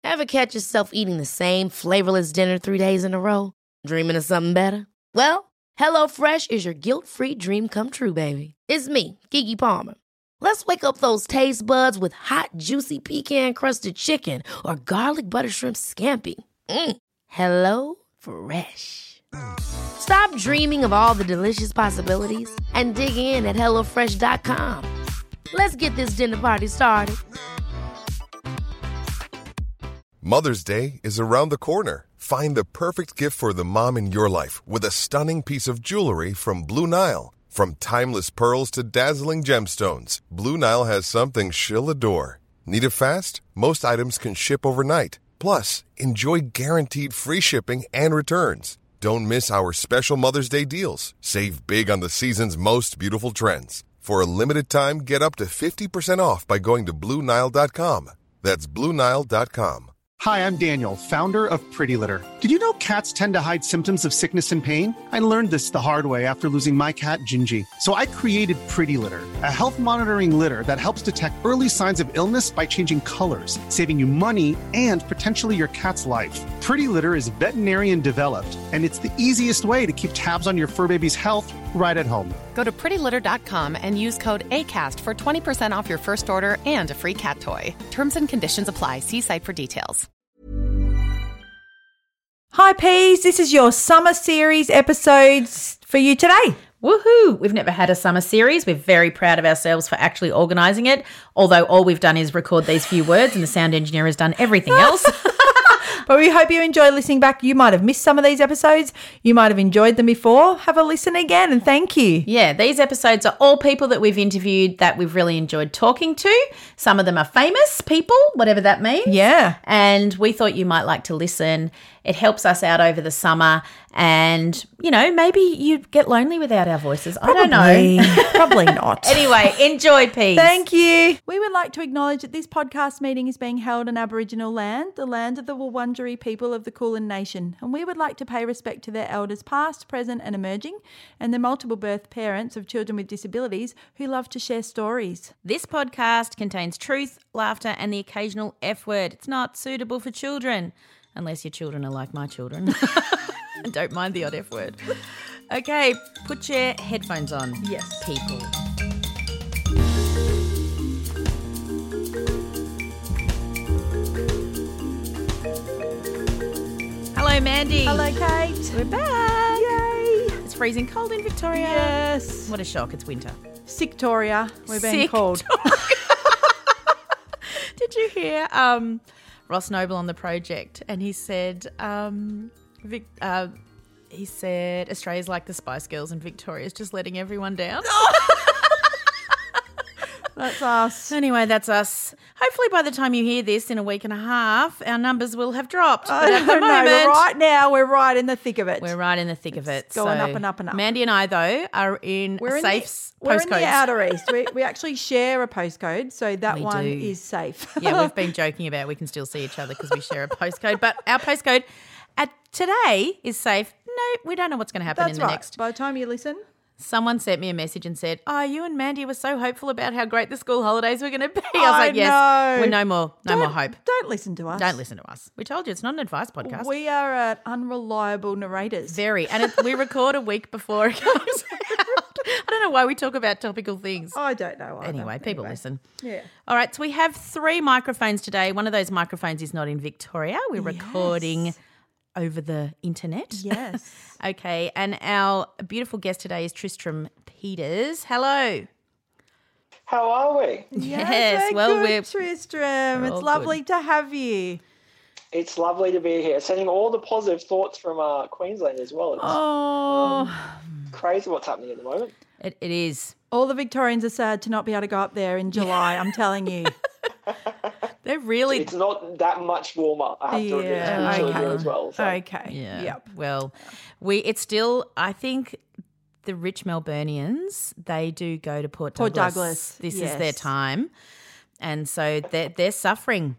Ever catch yourself eating the same flavorless dinner 3 days in a row? Dreaming of something better? Well, HelloFresh is your guilt-free dream come true, baby. It's me, Keke Palmer. Let's wake up those taste buds with hot, juicy pecan-crusted chicken or garlic butter shrimp scampi. Hello Fresh. Stop dreaming of all the delicious possibilities and dig in at HelloFresh.com. Let's get this dinner party started. Mother's Day is around the corner. Find the perfect gift for the mom in your life with a stunning piece of jewelry from Blue Nile. From timeless pearls to dazzling gemstones, Blue Nile has something she'll adore. Need it fast? Most items can ship overnight. Plus, enjoy guaranteed free shipping and returns. Don't miss our special Mother's Day deals. Save big on the season's most beautiful trends. For a limited time, get up to 50% off by going to BlueNile.com. That's BlueNile.com. Hi, I'm Daniel, founder of Pretty Litter. Did you know cats tend to hide symptoms of sickness and pain? I learned this the hard way after losing my cat, Gingy. So I created Pretty Litter, a health monitoring litter that helps detect early signs of illness by changing colors, saving you money and potentially your cat's life. Pretty Litter is veterinarian developed, and it's the easiest way to keep tabs on your fur baby's health right at home. Go to prettylitter.com and use code ACAST for 20% off your first order and a free cat toy. Terms and conditions apply. See site for details. Hi Peas, this is your summer series episodes for you today. Woohoo! We've never had a summer series. We're very proud of ourselves for actually organising it, although all we've done is record these few words and the sound engineer has done everything else. But we hope you enjoy listening back. You might have missed some of these episodes. You might have enjoyed them before. Have a listen again and thank you. Yeah, these episodes are all people that we've interviewed that we've really enjoyed talking to. Some of them are famous people, whatever that means. Yeah. And we thought you might like to listen. It helps us out over the summer and, you know, maybe you get lonely without our voices. Probably. I don't know. Probably not. Anyway, enjoy, Peas. Thank you. We would like to acknowledge that this podcast meeting is being held on Aboriginal land, the land of the Wurundjeri people of the Kulin Nation, and we would like to pay respect to their elders past, present and emerging, and the multiple birth parents of children with disabilities who love to share stories. This podcast contains truth, laughter and the occasional F word. It's not suitable for children, unless your children are like my children and don't mind the odd F word. Okay, put your headphones on. Yes. People. Hello, Mandy. Hello, Kate. We're back. Yay. It's freezing cold in Victoria. Yes. What a shock. It's winter. Sicktoria, we're being Sick called. Did you hear Ross Noble on the project? And he said, Australia's like the Spice Girls and Victoria's just letting everyone down. That's us. Anyway, that's us. Hopefully by the time you hear this in a week and a half, our numbers will have dropped. But at the moment, right now we're right in the thick of it. we're right in the thick of it. It's going up and up and up. Mandy and I, though, are in safe We're in postcodes. the outer east. We actually share a postcode, so that We one do. is safe. Yeah, we've been joking about we can still see each other because we share a postcode. But our postcode at today is safe. No, we don't know what's going to happen That's in the right. next. By the time you listen, Someone sent me a message and said, "Oh, you and Mandy were so hopeful about how great the school holidays were going to be." I was like, "Yes, know. we're no more hope. Don't listen to us. Don't listen to us. We told you it's not an advice podcast. We are unreliable narrators. Very, and we record a week before it comes out. I don't know why we talk about topical things. I don't know either. Anyway, people listen. Yeah. All right, so we have 3 microphones today. One of those microphones is not in Victoria. We're recording over the internet. Yes. Okay, and our beautiful guest today is Tristram Peters. Hello. How are we? Yes, we're well, good, we're Tristram. we're It's all lovely to have you. It's lovely to be here. Sending all the positive thoughts from Queensland as well. It's crazy what's happening at the moment. It is. All the Victorians are sad to not be able to go up there in July, I'm telling you. They're really... It's not that much warmer, I have to admit, actually here as well. So. Okay. Yeah. Yep. Well, it's still, I think the rich Melburnians, they do go to Port Douglas. This is their time. And so they're suffering.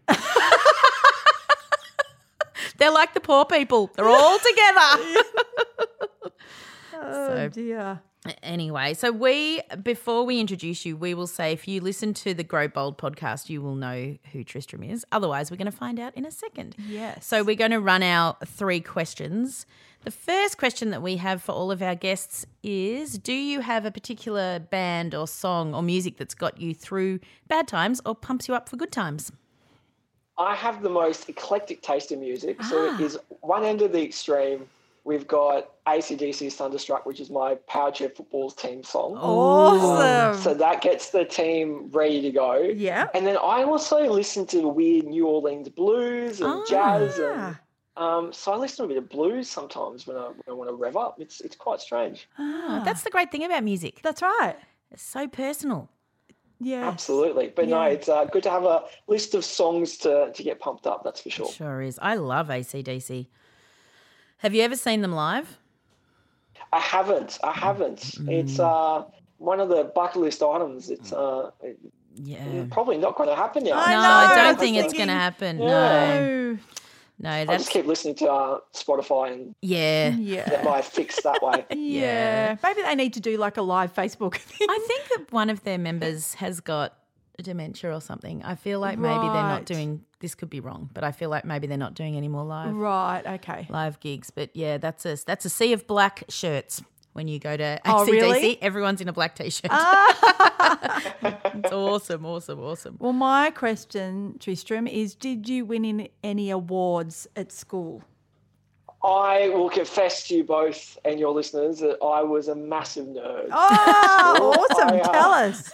They're like the poor people. They're all together. Oh, dear. Anyway, so before we introduce you, we will say if you listen to the Grow Bold podcast, you will know who Tristram is. Otherwise, we're going to find out in a second. Yes. So we're going to run our 3 questions. The first question that we have for all of our guests is, do you have a particular band or song or music that's got you through bad times or pumps you up for good times? I have the most eclectic taste in music. So it is one end of the extreme. We've got AC/DC's Thunderstruck, which is my Power Chair Football's team song. Awesome. So that gets the team ready to go. Yeah. And then I also listen to weird New Orleans blues and jazz. And so I listen to a bit of blues sometimes when I want to rev up. It's quite strange. That's the great thing about music. That's right. It's so personal. Yeah. Absolutely. But no, it's good to have a list of songs to get pumped up, that's for sure. It sure is. I love AC/DC. Have you ever seen them live? I haven't. It's one of the bucket list items. It's probably not going to happen now. I don't think it's going to happen. No, I just keep listening to Spotify and get my fix that way. Yeah. Maybe they need to do like a live Facebook thing. I think that one of their members has got dementia or something. I feel like maybe they're not doing, this could be wrong, but I feel like maybe they're not doing any more live gigs. But yeah, that's a sea of black shirts. When you go to AC/DC, really? everyone's in a black T-shirt. It's awesome. Well, my question, Tristram, is did you win any awards at school? I will confess to you both and your listeners that I was a massive nerd. Oh, awesome. Tell us.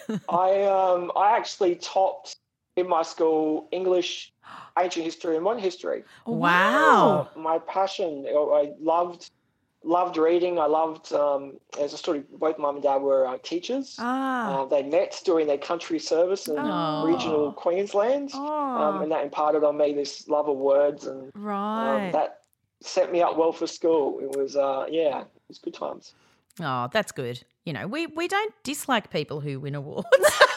I actually topped in my school English, ancient history and modern history. Wow. My passion, I loved reading. I loved, as a story, both mum and dad were teachers. They met during their country service in regional Queensland, and that imparted on me this love of words, and that set me up well for school. It was, it was good times. Oh, that's good. You know, we don't dislike people who win awards.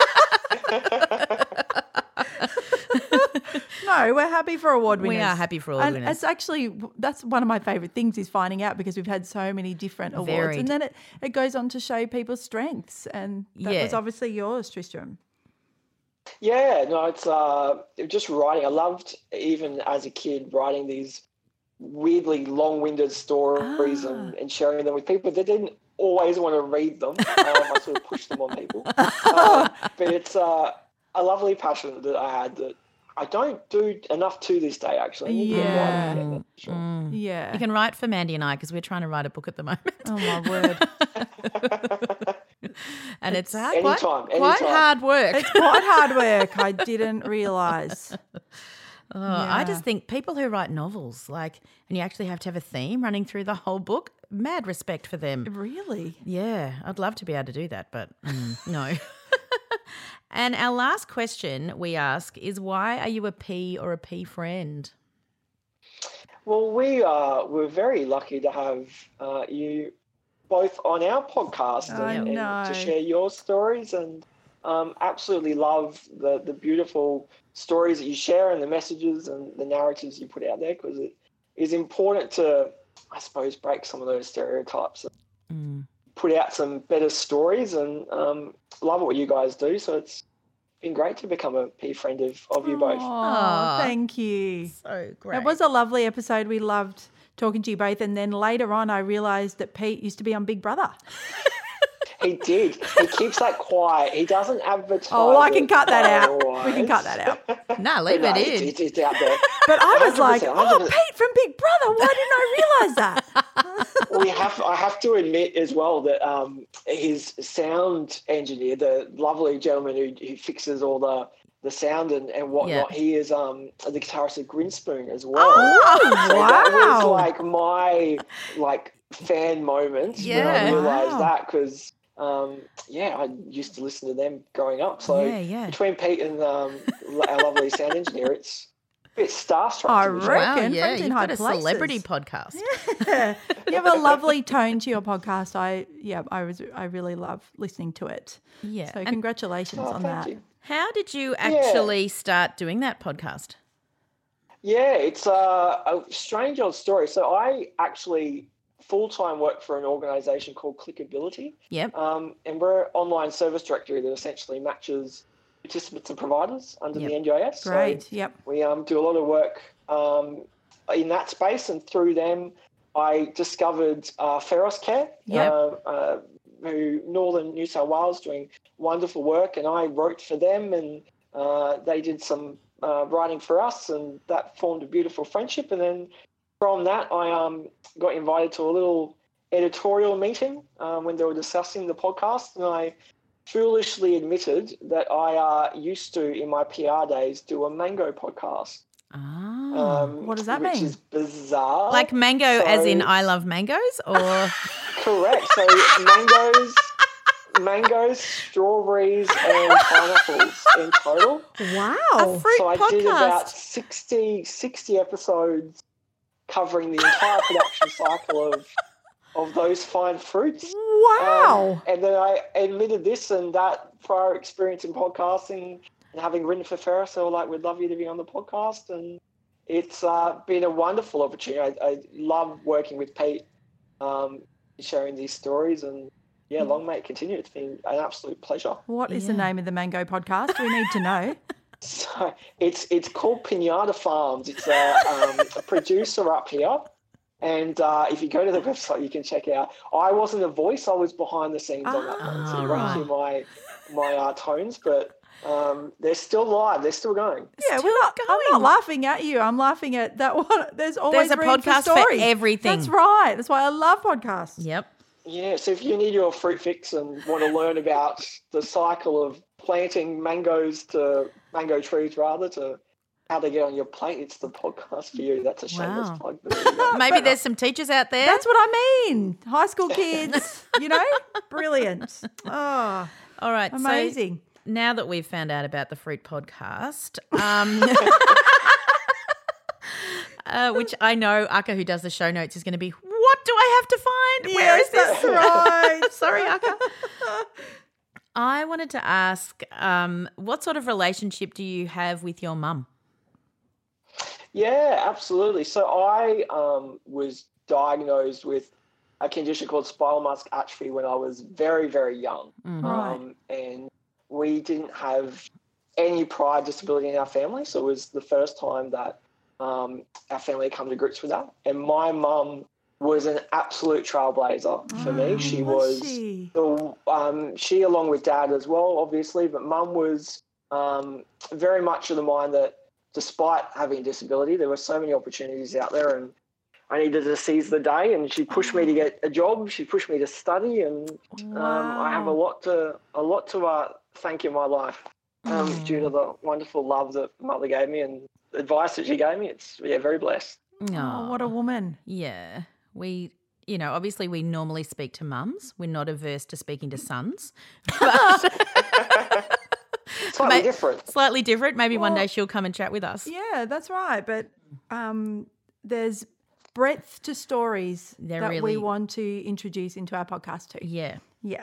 No, we're happy for award winners. We are happy for award winners. It's actually, that's one of my favourite things is finding out, because we've had so many different awards. And then it goes on to show people's strengths, and that was obviously yours, Tristram. Yeah, no, it's just writing. I loved, even as a kid, writing these weirdly long-winded stories and sharing them with people that didn't always want to read them. I sort of pushed them on people. But it's a lovely passion that I had that I don't do enough to this day, actually. Yeah. Yeah. You can write for Mandy and I, because we're trying to write a book at the moment. Oh, my word. And it's quite hard work. It's quite hard work. I didn't realise. I just think people who write novels, and you actually have to have a theme running through the whole book, mad respect for them. Really? Yeah, I'd love to be able to do that, but no. And our last question we ask is, why are you a P or a P friend? Well, we're very lucky to have you both on our podcast and to share your stories, and absolutely love the beautiful stories that you share and the messages and the narratives you put out there, because it is important to, I suppose, break some of those stereotypes and put out some better stories, and love what you guys do. So it's been great to become a P friend of you both. Oh, thank you. So great. It was a lovely episode. We loved talking to you both. And then later on, I realised that Pete used to be on Big Brother. He did. He keeps that quiet. He doesn't advertise. Oh, I can cut that out. We can cut that out. No, leave it in. It's out there. But I was like, Pete from Big Brother. Why didn't I realise that? I have to admit as well that his sound engineer, the lovely gentleman who fixes all the sound and whatnot, he is the guitarist of Grinspoon as well. Oh, so wow. That was my fan moment when I realised that, because I used to listen to them growing up. So between Pete and our lovely sound engineer, it's a bit starstruck. I reckon. Wow, you've got a celebrity podcast. Yeah. You have a lovely tone to your podcast. I really love listening to it. Yeah. So congratulations on that. You. How did you actually start doing that podcast? Yeah, it's a strange old story. So I actually full-time work for an organisation called Clickability. Yep. And we're an online service directory that essentially matches participants and providers under the NDIS. Great, so we do a lot of work in that space, and through them I discovered Feros Care, who Northern New South Wales doing wonderful work, and I wrote for them, and they did some writing for us, and that formed a beautiful friendship. And then from that I got invited to a little editorial meeting when they were discussing the podcast, and I foolishly admitted that I used to, in my PR days, do a mango podcast. What does that mean? Which is bizarre. Like mango as in I love mangoes, or? Correct. So mangoes, strawberries and pineapples in total. Wow. A fruit I podcast. did about 60 episodes covering the entire production cycle of those fine fruits. Wow. And then I admitted this and that prior experience in podcasting and having written for Feros, they were like, we'd love you to be on the podcast. And it's been a wonderful opportunity. I love working with Pete, sharing these stories, and long may it continue. It's been an absolute pleasure. What is the name of the Mango podcast? We need to know. So it's called Pinata Farms. It's a producer up here. And if you go to the website, you can check out. I wasn't a voice; I was behind the scenes on that one, so you won't hear my tones. But they're still live; they're still going. Yeah, I'm not laughing at you. I'm laughing at that one. There's always a podcast for everything. That's right. That's why I love podcasts. Yep. Yeah. So if you need your fruit fix and want to learn about the cycle of planting mango trees, to how they get on your plate, it's the podcast for you. That's a shameless plug. Maybe there's some teachers out there. That's what I mean. High school kids, brilliant. Oh, all right. Amazing. So now that we've found out about the fruit podcast, which I know Aka, who does the show notes, is going to be, what do I have to find? Where is this? That's right. Sorry, Aka. I wanted to ask, what sort of relationship do you have with your mum? Yeah, absolutely. So I was diagnosed with a condition called spinal muscular atrophy when I was very, very young. Right. And we didn't have any prior disability in our family, so it was the first time that our family had come to grips with that. And my mum was an absolute trailblazer for me. She was she, along with Dad as well, obviously, but Mum was very much of the mind that despite having a disability, there were so many opportunities out there, and I needed to seize the day. And she pushed me to get a job. She pushed me to study, and I have a lot to thank in my life due to the wonderful love that Mother gave me and advice that she gave me. It's very blessed. Oh, what a woman! Yeah. We, obviously we normally speak to mums. We're not averse to speaking to sons. But Slightly different. Maybe one day she'll come and chat with us. Yeah, that's right. But there's breadth to stories we want to introduce into our podcast too. Yeah. Yeah.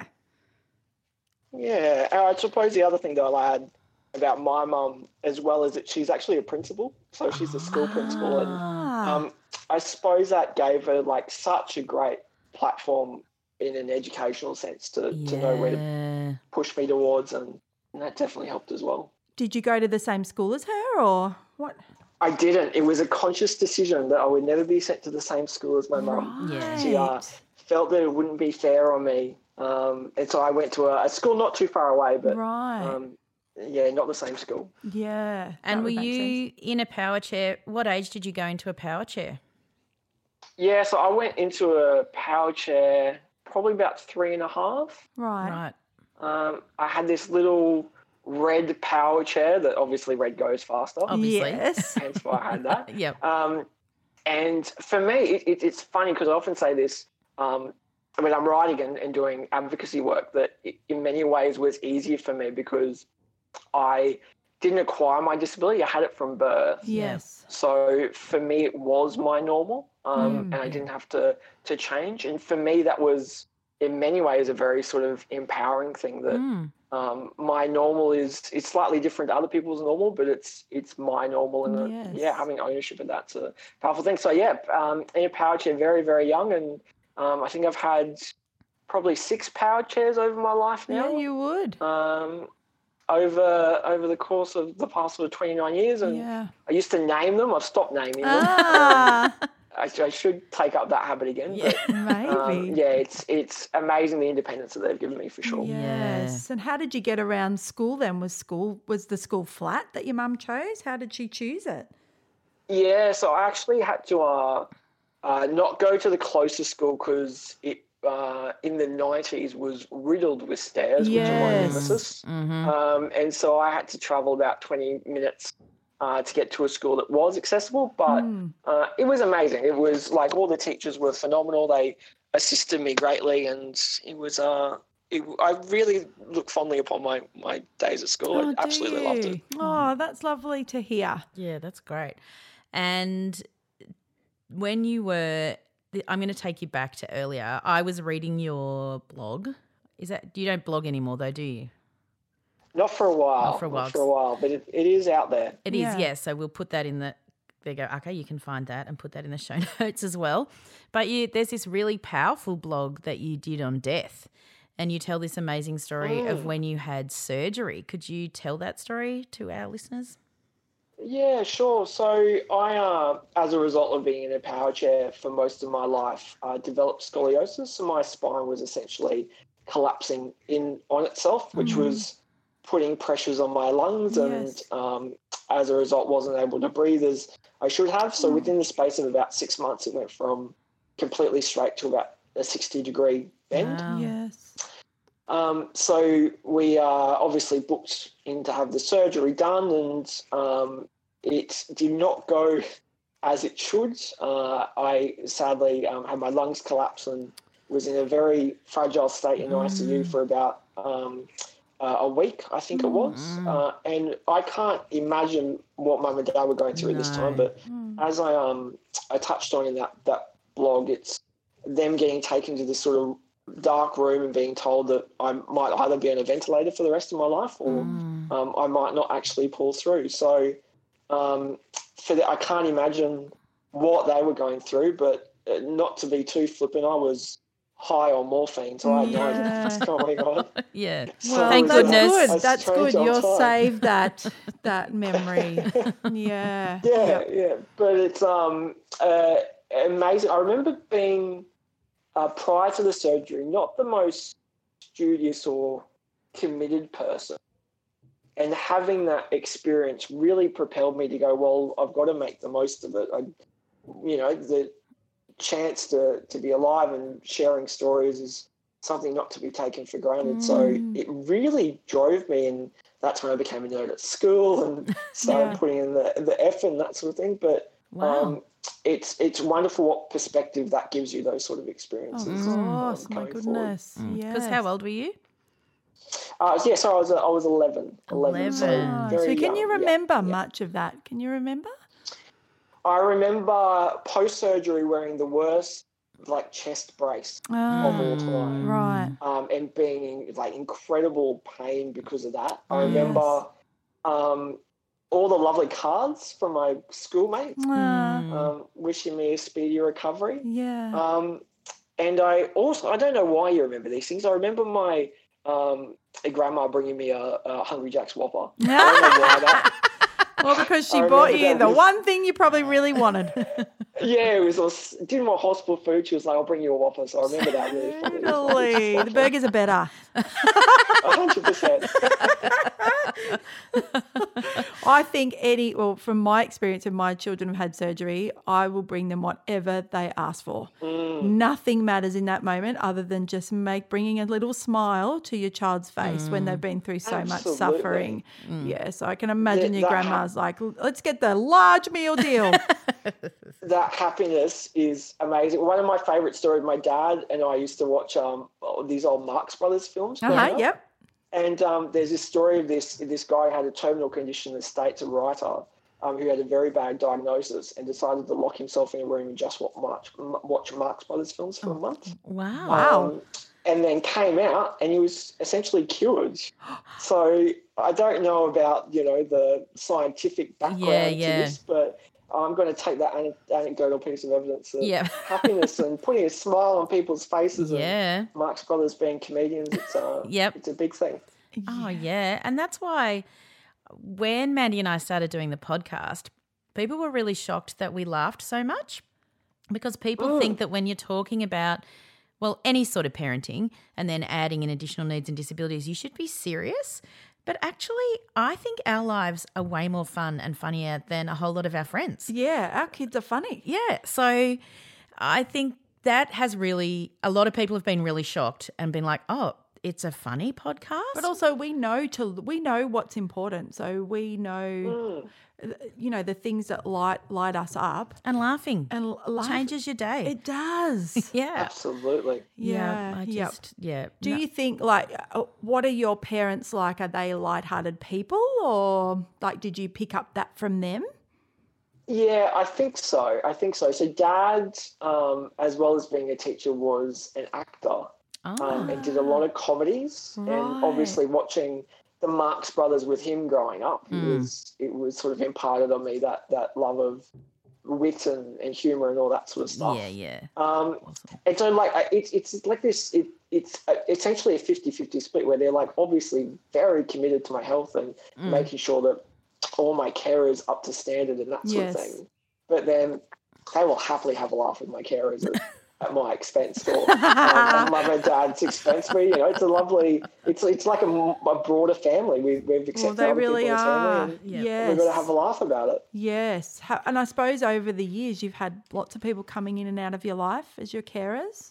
Yeah. I suppose the other thing that I'll add about my mum as well is that she's actually a principal. So she's a school principal, and I suppose that gave her such a great platform in an educational sense to know where to push me towards, and that definitely helped as well. Did you go to the same school as her, or what? I didn't. It was a conscious decision that I would never be sent to the same school as my mum. Right. She felt that it wouldn't be fair on me, and so I went to a school not too far away, but not the same school. Yeah. And were you in a power chair? What age did you go into a power chair? Yeah, so I went into a power chair probably about 3.5. Right. I had this little red power chair that obviously red goes faster. Obviously. Yes. Hence why I had that. Yep. And for me, it's funny because I often say this when I'm writing and doing advocacy work, that it, in many ways was easier for me because I didn't acquire my disability. I had it from birth. Yes. So for me, it was my normal, and I didn't have to change. And for me, that was in many ways a very sort of empowering thing that my normal is slightly different to other people's normal, but it's my normal, and having ownership of that's a powerful thing. So in a power chair, very, very young, and I think I've had probably 6 power chairs over my life now. Yeah, you would. Over the course of the past 29 years, and I used to name them. I've stopped naming them. I should take up that habit again. Yeah, but, maybe. It's amazing the independence that they've given me for sure. Yes. And how did you get around school then? Was the school flat that your mum chose? How did she choose it? Yeah, so I actually had to not go to the closest school because it in the 90s was riddled with stairs, which are my nemesis. And so I had to travel about 20 minutes to get to a school that was accessible, but it was amazing. It was like all the teachers were phenomenal. They assisted me greatly, and it was I really look fondly upon my days at school. I absolutely loved it. Oh, that's lovely to hear. Yeah, that's great. And when you were, I'm going to take you back to earlier. I was reading your blog. You don't blog anymore though, do you? Not for a while, but it is out there. It is, yes. So we'll put that in there you go. Okay, you can find that and put that in the show notes as well. But there's this really powerful blog that you did on death, and you tell this amazing story of when you had surgery. Could you tell that story to our listeners? Yeah, sure. So I, as a result of being in a power chair for most of my life, developed scoliosis. So my spine was essentially collapsing in on itself, which was putting pressures on my lungs, and as a result wasn't able to breathe as I should have. So within the space of about 6 months, it went from completely straight to about a 60-degree bend. Wow. Yes. So we obviously booked in to have the surgery done, and it did not go as it should. I sadly had my lungs collapse and was in a very fragile state in ICU for about a week, I think it was. And I can't imagine what Mum and Dad were going through at this time, but as I touched on in that blog, it's them getting taken to this sort of dark room and being told that I might either be on a ventilator for the rest of my life or I might not actually pull through. So I can't imagine what they were going through, but not to be too flippant, I was high on morphine, so I had no idea what's going on. Yeah. Well, thank goodness. Good. That's good. You'll save that memory. Yeah. Yeah. But it's amazing. I remember being prior to the surgery, not the most studious or committed person, and having that experience really propelled me to go, well, I've got to make the most of it. The chance to be alive and sharing stories is something not to be taken for granted. So it really drove me, and that's when I became a nerd at school and started putting in the effort and that sort of thing. But it's wonderful what perspective that gives you, those sort of experiences. Oh, my goodness. Because how old were you? So I was 11. 11. So can you remember much of that? Can you remember? I remember post-surgery wearing the worst chest brace of all time. Right. And being in incredible pain because of that. I remember all the lovely cards from my schoolmates wishing me a speedy recovery. Yeah. And I don't know why you remember these things. I remember my grandma bringing me a Hungry Jack's Whopper. I don't know why that. Well, because she bought you the one thing you probably really wanted. Yeah, it was didn't want hospital food. She was like, I'll bring you a Whopper. So I remember that really fondly. The burgers are better. 100%. I think from my experience of my children who've had surgery, I will bring them whatever they ask for. Nothing matters in that moment other than just bringing a little smile to your child's face when they've been through so much suffering. Yeah, so I can imagine your grandma's like, let's get the large meal deal. That happiness is amazing. One of my favourite stories, my dad and I used to watch these old Marx Brothers films. Yep. And there's this story of this guy who had a terminal condition in the States, a writer, who had a very bad diagnosis and decided to lock himself in a room and just watch Marx Brothers films for a month. Wow. And then came out and he was essentially cured. So I don't know about, the scientific background to this, but I'm going to take that anecdotal piece of evidence of Yeah. happiness and putting a smile on people's faces. Yeah. And Marx Brothers being comedians, it's a big thing. Oh, yeah. And that's why when Mandy and I started doing the podcast, people were really shocked that we laughed so much, because people think that when you're talking about, well, any sort of parenting and then adding in additional needs and disabilities, you should be serious. But actually, I think our lives are way more fun and funnier than a whole lot of our friends. Yeah, our kids are funny. Yeah. So I think that has really, a lot of people have been really shocked and been like, oh, it's a funny podcast. But also we know what's important. So we know, the things that light us up. And laughing. And changes your day. It does. Yeah. Absolutely. Yeah. Do you think, what are your parents like? Are they lighthearted people, or did you pick up that from them? Yeah, I think so. So Dad, as well as being a teacher, was an actor. And did a lot of comedies. Right. And obviously watching the Marx Brothers with him growing up, it was sort of imparted on me that love of wit and humour and all that sort of stuff. Yeah. Awesome. And so it's like this. It's essentially a 50-50 split where they're obviously very committed to my health and making sure that all my care is up to standard and that sort of thing. But then they will happily have a laugh with my carers at my expense or mum and dad's expense. It's a lovely. It's like a broader family. We've accepted other people as family. Yes, we've got to have a laugh about it. Yes, and I suppose over the years you've had lots of people coming in and out of your life as your carers.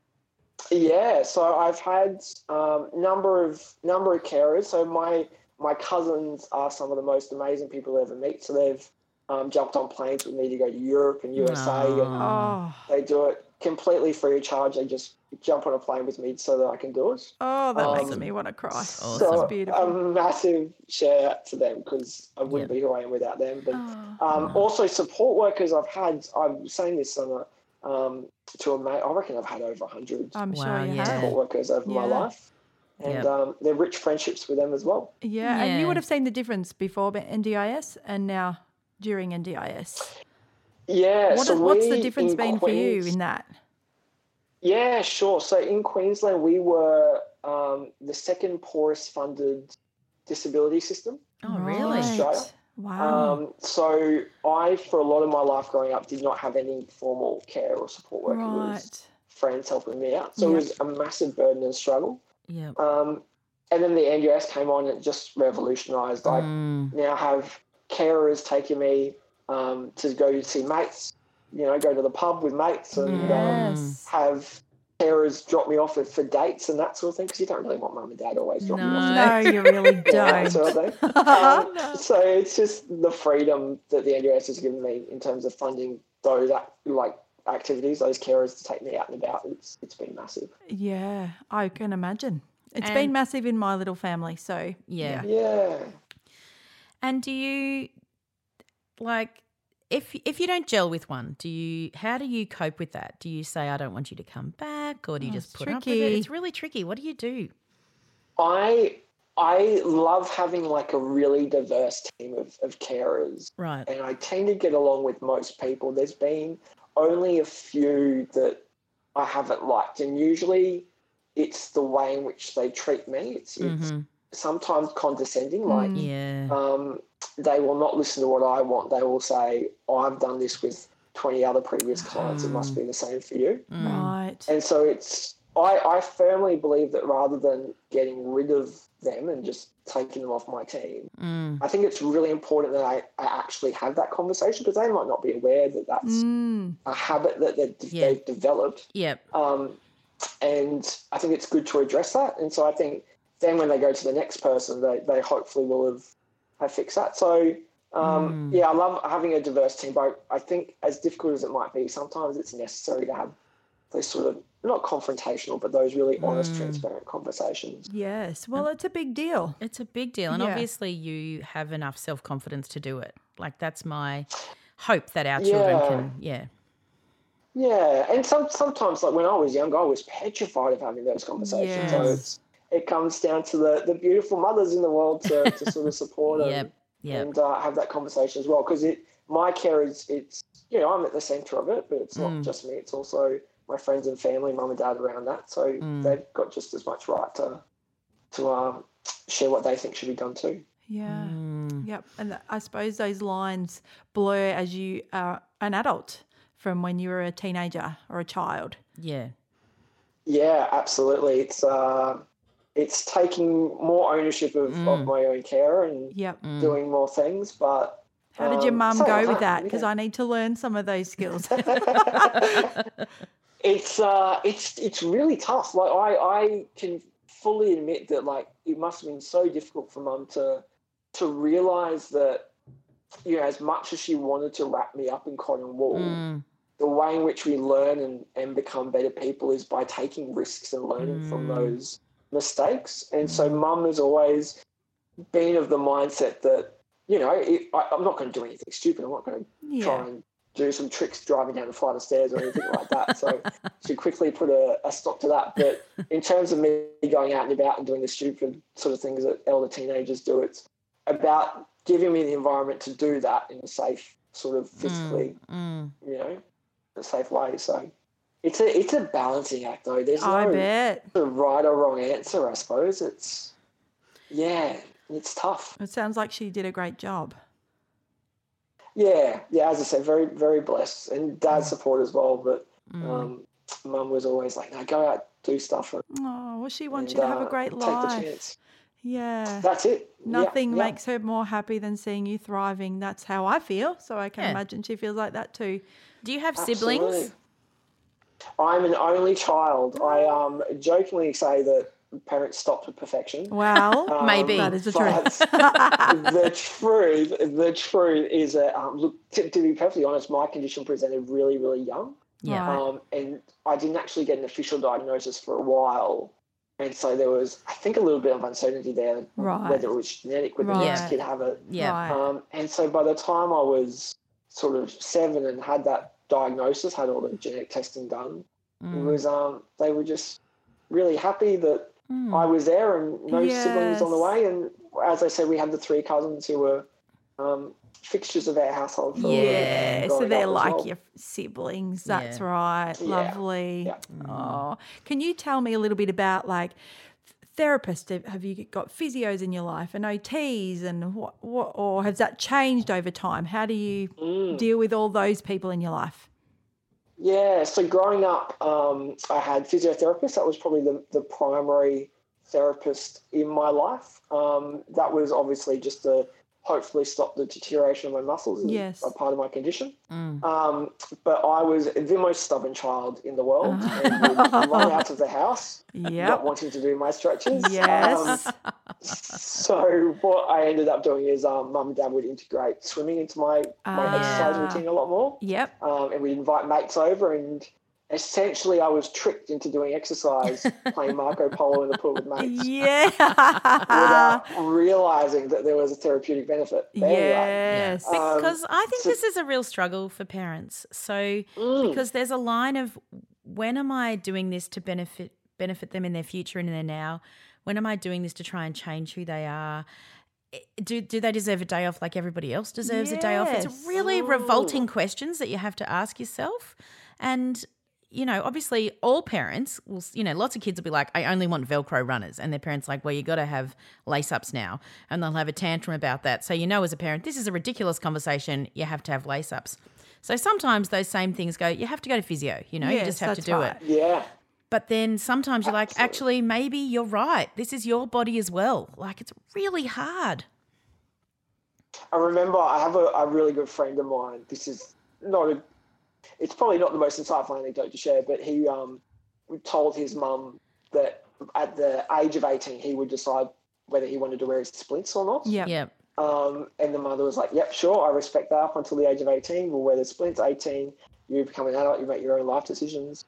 Yeah, so I've had number of carers. So my cousins are some of the most amazing people I'll ever meet. So they've jumped on planes with me to go to Europe and USA, and they do it completely free of charge. They just jump on a plane with me so that I can do it. Oh, that makes me want to cry. Awesome. So beautiful. A massive shout out to them, because I wouldn't be who I am without them. But also support workers I'm saying this to a mate, I reckon I've had over 100 I'm sure you have. support workers over my life. And they're rich friendships with them as well. Yeah, and you would have seen the difference before NDIS and now during NDIS. Yeah. What's the difference been for you in that? Yeah, sure. So in Queensland, we were the second poorest funded disability system. Oh, really? In Australia. Wow. So I, for a lot of my life growing up, did not have any formal care or support work. It was friends helping me out. So it was a massive burden and struggle. Yeah. And then the NDIS came on and it just revolutionised. I now have carers taking me to go see mates, go to the pub with mates and have carers drop me off for dates and that sort of thing, because you don't really want mum and dad always dropping you off. No, you really don't. Sort of thing. So it's just the freedom that the NDIS has given me in terms of funding those activities, those carers to take me out and about. It's been massive. Yeah, I can imagine. It's been massive in my little family. So yeah. And do you if you don't gel with one, how do you cope with that? Do you say, I don't want you to come back, or do you just put up with it? It's really tricky. What do you do? I love having a really diverse team of carers. Right. And I tend to get along with most people. There's been only a few that I haven't liked, and usually it's the way in which they treat me. It's sometimes condescending, they will not listen to what I want. They will say, I've done this with 20 other previous clients. It must be the same for you. Right. And so I firmly believe that rather than getting rid of them and just taking them off my team, I think it's really important that I actually have that conversation, because they might not be aware that that's a habit that they've developed. Yep. And I think it's good to address that. And so I think then when they go to the next person, they hopefully will have fixed that. So, I love having a diverse team, but I think as difficult as it might be, sometimes it's necessary to have those sort of, not confrontational, but those really honest, transparent conversations. Yes. Well, it's a big deal. It's a big deal. And obviously you have enough self-confidence to do it. That's my hope that our children can, Yeah, and sometimes, when I was young, I was petrified of having those conversations. Yes. So it comes down to the beautiful mothers in the world to sort of support and have that conversation as well, because my care it's I'm at the centre of it, but it's not just me. It's also my friends and family, mum and dad around that. So they've got just as much right to share what they think should be done too. Yeah. Yep. And I suppose those lines blur as you are an adult from when you were a teenager or a child. Yeah. Yeah, absolutely. It's taking more ownership of my own care and doing more things. But how did your mum go with that? Because I need to learn some of those skills. It's really tough. Like I can fully admit that like it must have been so difficult for mum to realise that, as much as she wanted to wrap me up in cotton wool, the way in which we learn and become better people is by taking risks and learning from those mistakes. And so mum has always been of the mindset that, I'm not going to do anything stupid. I'm not going to try and do some tricks driving down a flight of stairs or anything like that. So she quickly put a stop to that. But in terms of me going out and about and doing the stupid sort of things that elder teenagers do, it's about giving me the environment to do that in a safe sort of physically, a safe way. So it's a balancing act though. There's no right or wrong answer, I suppose. It's tough. It sounds like she did a great job. Yeah, as I said, very, very blessed. And dad's support as well, but mum was always like, no, go out, do stuff. She wants you to have a great life. Take the chance. Yeah. That's it. Nothing makes her more happy than seeing you thriving. That's how I feel. So I can imagine she feels like that too. Do you have siblings? I'm an only child. I jokingly say that parents stopped at perfection. Well, maybe. That is the truth. The truth is that, look, to be perfectly honest, my condition presented really, really young. Yeah. And I didn't actually get an official diagnosis for a while. And so there was, I think, a little bit of uncertainty there, whether it was genetic, whether the next kid have it. Yeah. And so by the time I was sort of 7 and had that diagnosis, had all the genetic testing done, it was they were just really happy that I was there and no siblings on the way. And as I said, we had the 3 cousins who were fixtures of our household. So they're like your siblings. That's right. Yeah. Lovely. Yeah. Oh, can you tell me a little bit about like therapists? Have you got physios in your life and OTs and what or has that changed over time? How do you deal with all those people in your life? Yeah, so growing up, I had physiotherapists. That was probably the primary therapist in my life. That was obviously just to hopefully stop the deterioration of my muscles as a part of my condition. But I was the most stubborn child in the world and would run out of the house not wanting to do my stretches. Yes. So what I ended up doing is mum and dad would integrate swimming into my exercise routine a lot more. Yep. And we'd invite mates over and essentially I was tricked into doing exercise, playing Marco Polo in the pool with mates. Yeah. Without realising that there was a therapeutic benefit. Yes. Because I think this is a real struggle for parents. So because there's a line of when am I doing this to benefit them in their future and in their now? When am I doing this to try and change who they are? Do they deserve a day off like everybody else deserves a day off? It's really revolting questions that you have to ask yourself. And obviously all parents will, lots of kids will be like, I only want Velcro runners. And their parents like, well, you got to have lace-ups now. And they'll have a tantrum about that. So as a parent, this is a ridiculous conversation. You have to have lace-ups. So sometimes those same things go, you have to go to physio, you just have to do it. Yeah. But then sometimes you're like, actually, maybe you're right. This is your body as well. Like it's really hard. I remember I have a really good friend of mine. This is it's probably not the most insightful anecdote to share, but he told his mum that at the age of 18 he would decide whether he wanted to wear his splints or not. Yeah. And the mother was like, yep, sure, I respect that. Up until the age of 18, we'll wear the splints. 18, you become an adult, you make your own life decisions.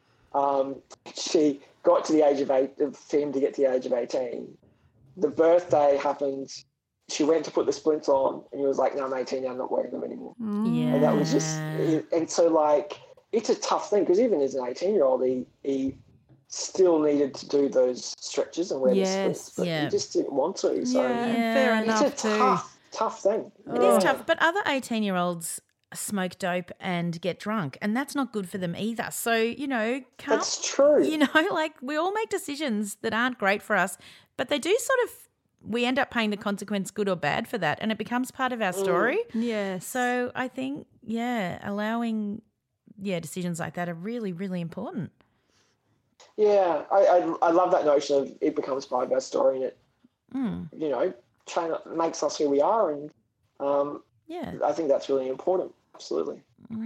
She got to the age of 8, for him to get to the age of 18. The birthday happened. She went to put the splints on and he was like, no, I'm 18 now, I'm not wearing them anymore. Yeah. And that was just, and so like, it's a tough thing because even as an 18-year-old, he still needed to do those stretches and wear the splints, but he just didn't want to. So fair enough. It's a tough thing. It is tough, but other 18-year-olds smoke dope and get drunk, and that's not good for them either. So, that's true. We all make decisions that aren't great for us, but they do we end up paying the consequence, good or bad, for that, and it becomes part of our story. Yeah. So I think, allowing decisions like that are really, really important. Yeah, I love that notion of it becomes part of our story, and it makes us who we are, and I think that's really important. Absolutely.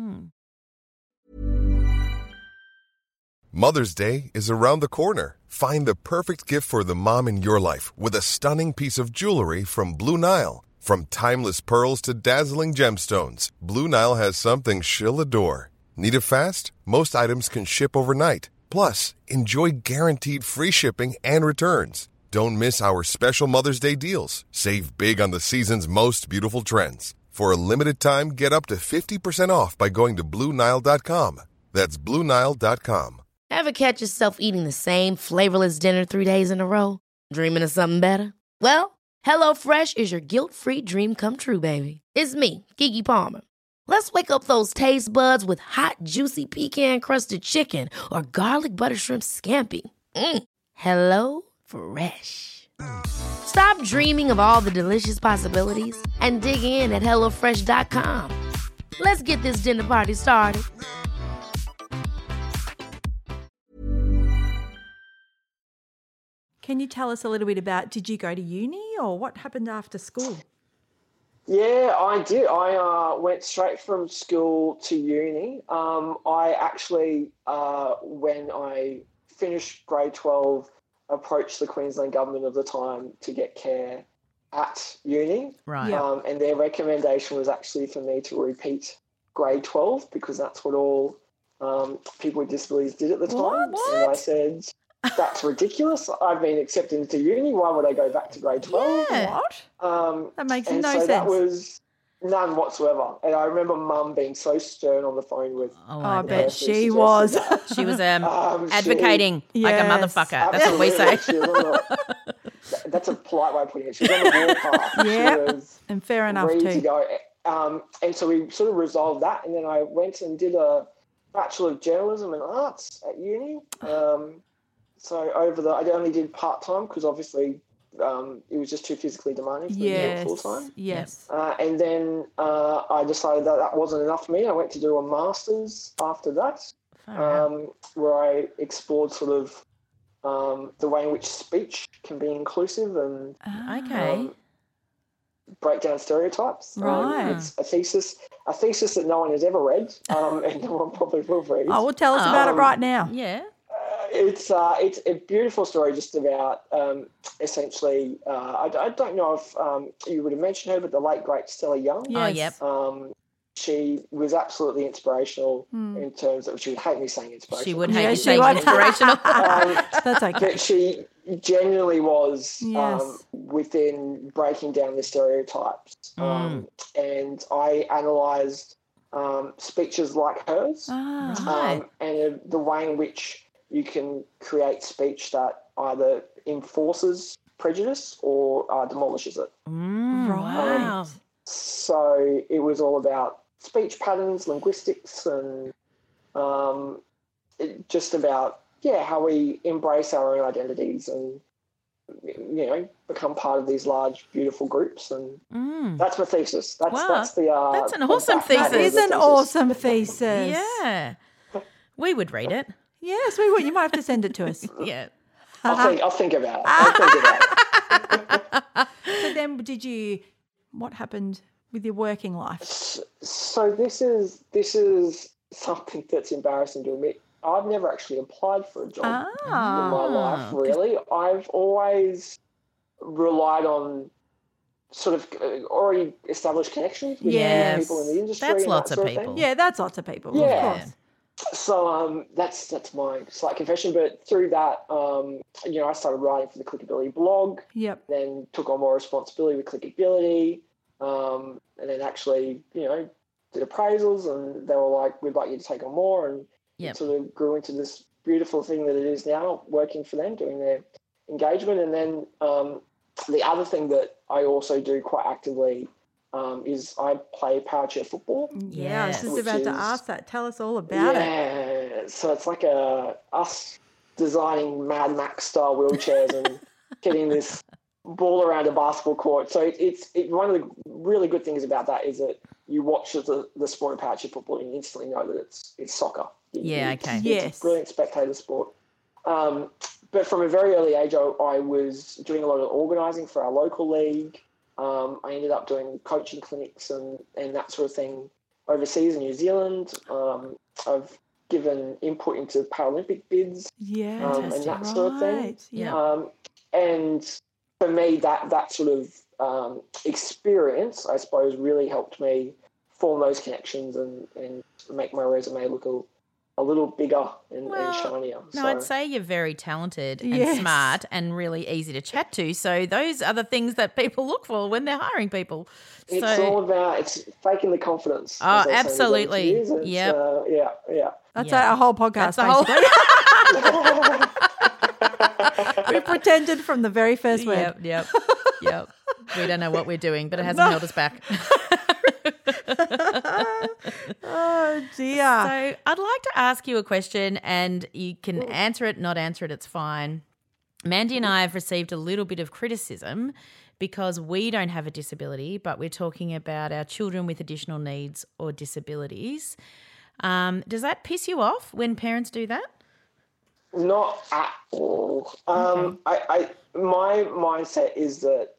Mother's Day is around the corner. Find the perfect gift for the mom in your life with a stunning piece of jewelry from Blue Nile. From timeless pearls to dazzling gemstones, Blue Nile has something she'll adore. Need it fast? Most items can ship overnight. Plus, enjoy guaranteed free shipping and returns. Don't miss our special Mother's Day deals. Save big on the season's most beautiful trends. For a limited time, get up to 50% off by going to BlueNile.com. That's BlueNile.com. Ever catch yourself eating the same flavorless dinner 3 days in a row? Dreaming of something better? Well, HelloFresh is your guilt-free dream come true, baby. It's me, Keke Palmer. Let's wake up those taste buds with hot, juicy pecan-crusted chicken or garlic butter shrimp scampi. Hello Fresh. Stop dreaming of all the delicious possibilities and dig in at HelloFresh.com. Let's get this dinner party started. Can you tell us a little bit about, did you go to uni or what happened after school? Yeah, I did. I went straight from school to uni. I actually, when I finished grade 12, approached the Queensland government of the time to get care at uni. Right. Yeah. And their recommendation was actually for me to repeat grade 12 because that's what all people with disabilities did at the time. What? And I said, that's ridiculous. I've been accepted into uni. Why would I go back to grade 12? Yeah. What? That makes no sense. That was none whatsoever. And I remember Mum being so stern on the phone with. Oh, I bet she was. She was advocating like a motherfucker. That's what we say. That's a polite way of putting it. She was on the warpath. Yeah, and fair enough ready too. To go. And so we sort of resolved that, and then I went and did a Bachelor of Journalism and Arts at uni. So I only did part-time because obviously it was just too physically demanding for me to do it full-time. Yes. And then I decided that wasn't enough for me. I went to do a master's after that, where I explored sort of the way in which speech can be inclusive and break down stereotypes. Right. It's a thesis that no one has ever read, and no one probably will read. Oh, well, tell us about it right now. Yeah. It's a beautiful story just about essentially, I don't know if you would have mentioned her, but the late, great Stella Young. Yes. Oh, yep. She was absolutely inspirational in terms of, she would hate me saying inspirational. She would hate you saying inspirational. That's okay. But she genuinely was within breaking down the stereotypes. And I analysed speeches like hers and the way in which you can create speech that either enforces prejudice or demolishes it. Right. So it was all about speech patterns, linguistics, and just about, how we embrace our own identities and, become part of these large, beautiful groups. And that's my thesis. That's an awesome thesis. That is an awesome thesis. Yeah. We would read it. Yes, we would. You might have to send it to us. Yeah. I'll think about it. So then what happened with your working life? So this is something that's embarrassing to admit. I've never actually applied for a job in my life, really. I've always relied on sort of already established connections with people in the industry. That's lots of people. Yeah, that's lots of people, of course. So that's my slight confession. But through that, I started writing for the Clickability blog. Yep. Then took on more responsibility with Clickability, and then actually, did appraisals, and they were like, "We'd like you to take on more," and it sort of grew into this beautiful thing that it is now, working for them, doing their engagement. And then the other thing that I also do quite actively is I play power chair football. Yeah, I was just about to ask that. Tell us all about it. Yeah, so it's like us designing Mad Max style wheelchairs and getting this ball around a basketball court. So it's one of the really good things about that is that you watch the sport of power chair football and you instantly know that it's soccer. Yes. It's a brilliant spectator sport. But from a very early age, I was doing a lot of organising for our local league. I ended up doing coaching clinics and that sort of thing overseas in New Zealand. I've given input into Paralympic bids and that sort of thing. Yeah. And for me, that sort of experience, I suppose, really helped me form those connections and make my resume look a little bigger and shinier. No, I'd say you're very talented and smart and really easy to chat to. So those are the things that people look for when they're hiring people. It's all about faking the confidence. Oh, absolutely. Yeah. That's a whole podcast, basically. We pretended from the very first word. Yep. We don't know what we're doing, but it hasn't held us back. Oh, dear. So I'd like to ask you a question and you can answer it, not answer it, it's fine. Mandy and I have received a little bit of criticism because we don't have a disability, but we're talking about our children with additional needs or disabilities. Does that piss you off when parents do that? Not at all. My mindset is that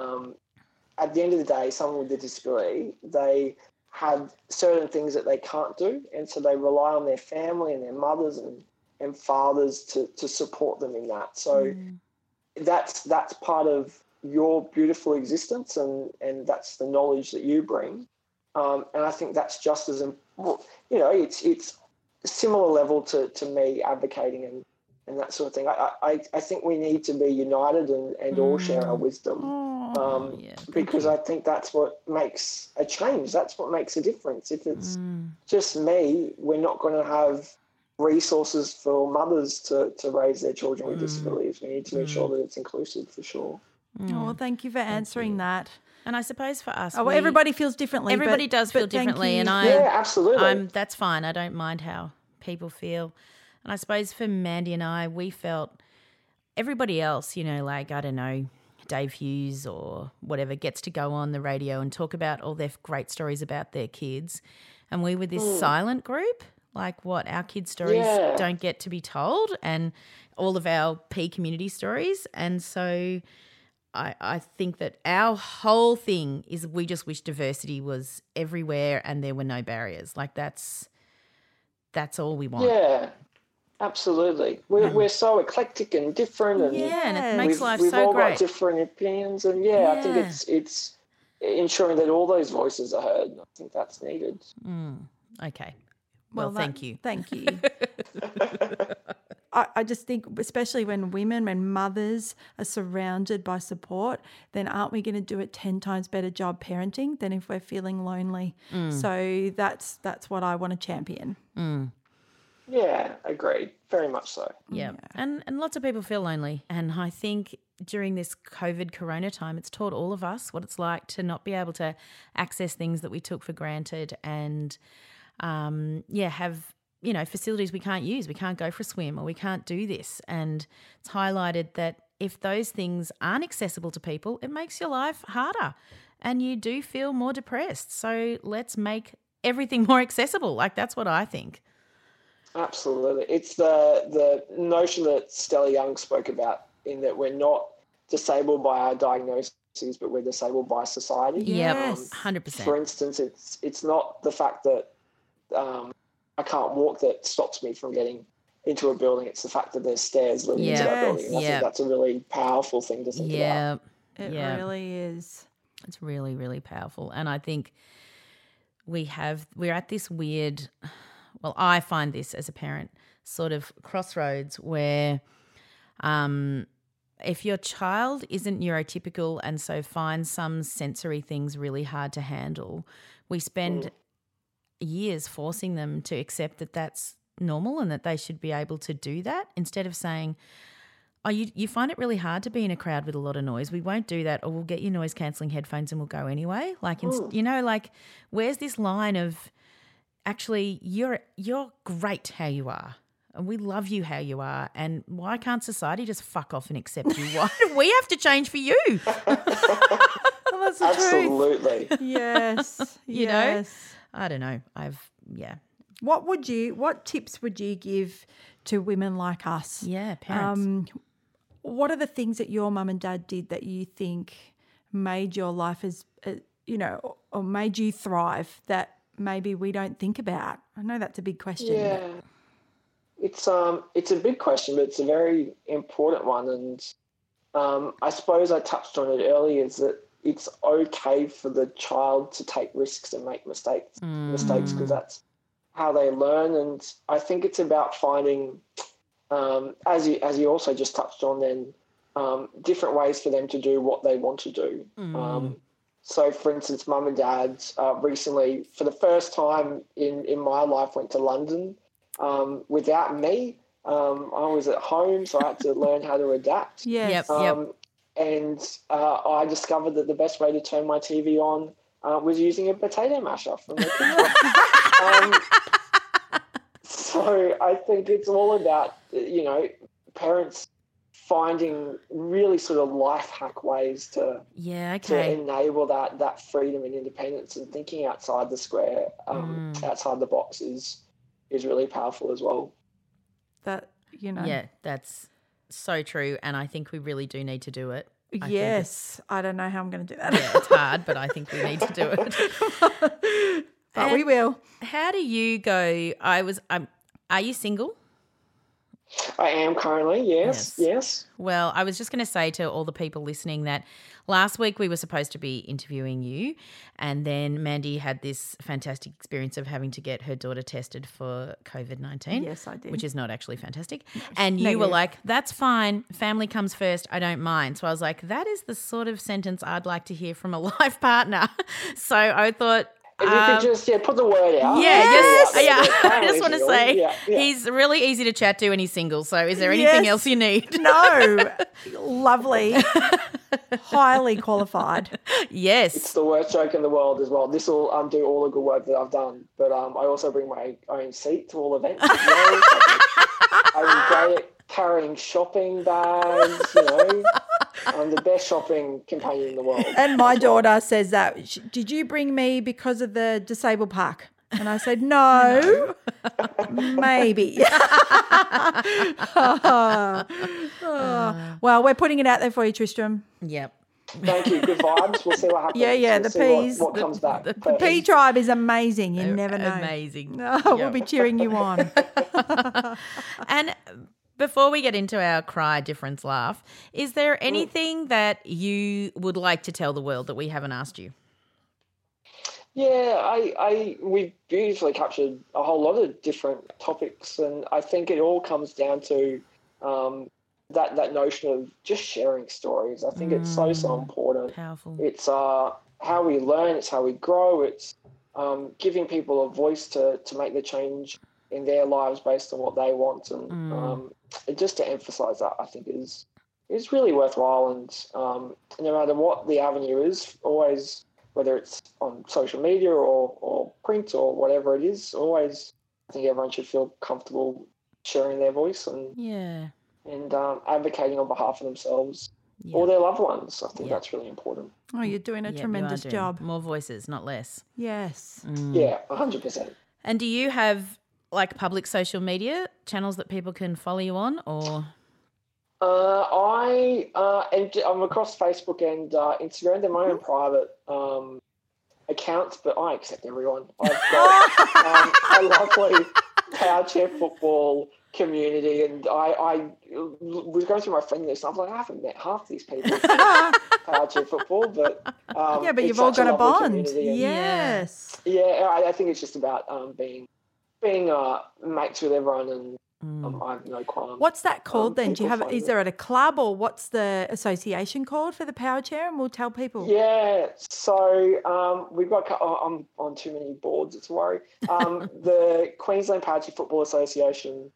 at the end of the day, someone with a disability, they have certain things that they can't do, and so they rely on their family and their mothers and fathers to support them in that. So that's part of your beautiful existence, and that's the knowledge that you bring. And I think that's just as important. It's a similar level to me advocating and that sort of thing. I think we need to be united and all share our wisdom. Because I think that's what makes a change. That's what makes a difference. If it's just me, we're not going to have resources for mothers to raise their children with disabilities. We need to make sure that it's inclusive for sure. Well, thank you for answering that. And I suppose for us, everybody feels differently. Everybody does feel differently, and absolutely. That's fine. I don't mind how people feel. And I suppose for Mandy and I, we felt everybody else, I don't know, Dave Hughes or whatever, gets to go on the radio and talk about all their great stories about their kids. And we were this silent group, like what our kids' stories don't get to be told, and all of our P community stories. And so I think that our whole thing is we just wish diversity was everywhere and there were no barriers. Like that's all we want. Yeah. Absolutely. We're so eclectic and different, and and it makes life we've so all great. got different opinions, and I think it's ensuring that all those voices are heard. I think that's needed. Okay. Well, thank you. Thank you. I just think, especially when mothers are surrounded by support, then aren't we going to do a 10 times better job parenting than if we're feeling lonely? So that's what I want to champion. Yeah, agreed. Very much so. Yeah. And lots of people feel lonely. And I think during this COVID corona time, it's taught all of us what it's like to not be able to access things that we took for granted and, have, facilities we can't use. We can't go for a swim or we can't do this. And it's highlighted that if those things aren't accessible to people, it makes your life harder and you do feel more depressed. So let's make everything more accessible. Like that's what I think. Absolutely. It's the notion that Stella Young spoke about, in that we're not disabled by our diagnoses, but we're disabled by society. Yes, 100%. For instance, it's not the fact that I can't walk that stops me from getting into a building. It's the fact that there's stairs leading into that building. And I think that's a really powerful thing to think about. It really is. It's really, really powerful. And I think we're at this weird... Well, I find this as a parent sort of crossroads where if your child isn't neurotypical and so finds some sensory things really hard to handle, we spend years forcing them to accept that that's normal and that they should be able to do that, instead of saying, you find it really hard to be in a crowd with a lot of noise. We won't do that, or we'll get you noise cancelling headphones and we'll go anyway. Like, where's this line of actually you're great how you are, and we love you how you are, and why can't society just fuck off and accept you? Why do we have to change for you? Well, that's the Absolutely. truth. Yes. You know? I don't know. What tips would you give to women like us? Yeah, parents. What are the things that your mum and dad did that you think made your life or made you thrive that maybe we don't think about? I know that's a big question. Yeah. It's a big question, but it's a very important one. And I suppose I touched on it earlier, is that it's okay for the child to take risks and make mistakes because that's how they learn. And I think it's about finding, as you also just touched on then, different ways for them to do what they want to do. So, for instance, mum and dad recently, for the first time in my life, went to London without me. I was at home, so I had to learn how to adapt. Yes. Yep. And I discovered that the best way to turn my TV on was using a potato masher from the kitchen. So I think it's all about, parents finding really sort of life hack ways to enable that freedom and independence, and thinking outside the square, outside the box is really powerful as well. Yeah, that's so true, and I think we really do need to do it. I don't know how I'm going to do that. Yeah, it's hard, but I think we need to do it. But we will. How do you go? Are you single? I am currently, yes. Well, I was just going to say to all the people listening that last week we were supposed to be interviewing you, and then Mandy had this fantastic experience of having to get her daughter tested for COVID-19. Yes, I did. Which is not actually fantastic. And you were like, that's fine. Family comes first. I don't mind. So I was like, that is the sort of sentence I'd like to hear from a life partner. So I thought, if you could just put the word out. I just want to say he's really easy to chat to and he's single. So is there anything else you need? No. Lovely. Highly qualified. Yes. It's the worst joke in the world as well. This will undo all the good work that I've done. But I also bring my own seat to all events as well. I'm great at carrying shopping bags, I'm the best shopping companion in the world. And my daughter says that, did you bring me because of the disabled park? And I said, no. Maybe. Well, we're putting it out there for you, Tristram. Yep. Thank you. Good vibes. We'll see what happens. Yeah, we'll the peas. What comes back. The pea tribe is amazing. You never know. Amazing. We'll be cheering you on. And before we get into our cry, difference, laugh, is there anything that you would like to tell the world that we haven't asked you? Yeah, we've beautifully captured a whole lot of different topics, and I think it all comes down to that notion of just sharing stories. I think it's so important. Powerful. It's how we learn, it's how we grow, it's giving people a voice to make the change in their lives based on what they want, and just to emphasise that, I think is really worthwhile. And no matter what the avenue is, always, whether it's on social media or print or whatever it is, always I think everyone should feel comfortable sharing their voice and advocating on behalf of themselves or their loved ones. I think that's really important. Oh, you're doing a tremendous job. More voices, not less. Yes. Yeah, 100%. And do you have public social media channels that people can follow you on, or? I'm across Facebook and Instagram. They're my own private accounts, but I accept everyone. I've got a lovely power chair football community, and I was going through my friend list. I was like, I haven't met half these people in power chair football, but but you've all got a bond. Yes. Yeah, I think it's just about being mates with everyone, and I have no qualms. What's that called then? Do you have? Is there at a club, or what's the association called for the power chair? And we'll tell people. Yeah, so we've got. I'm on too many boards. It's a worry. The Queensland Power Chair Football Association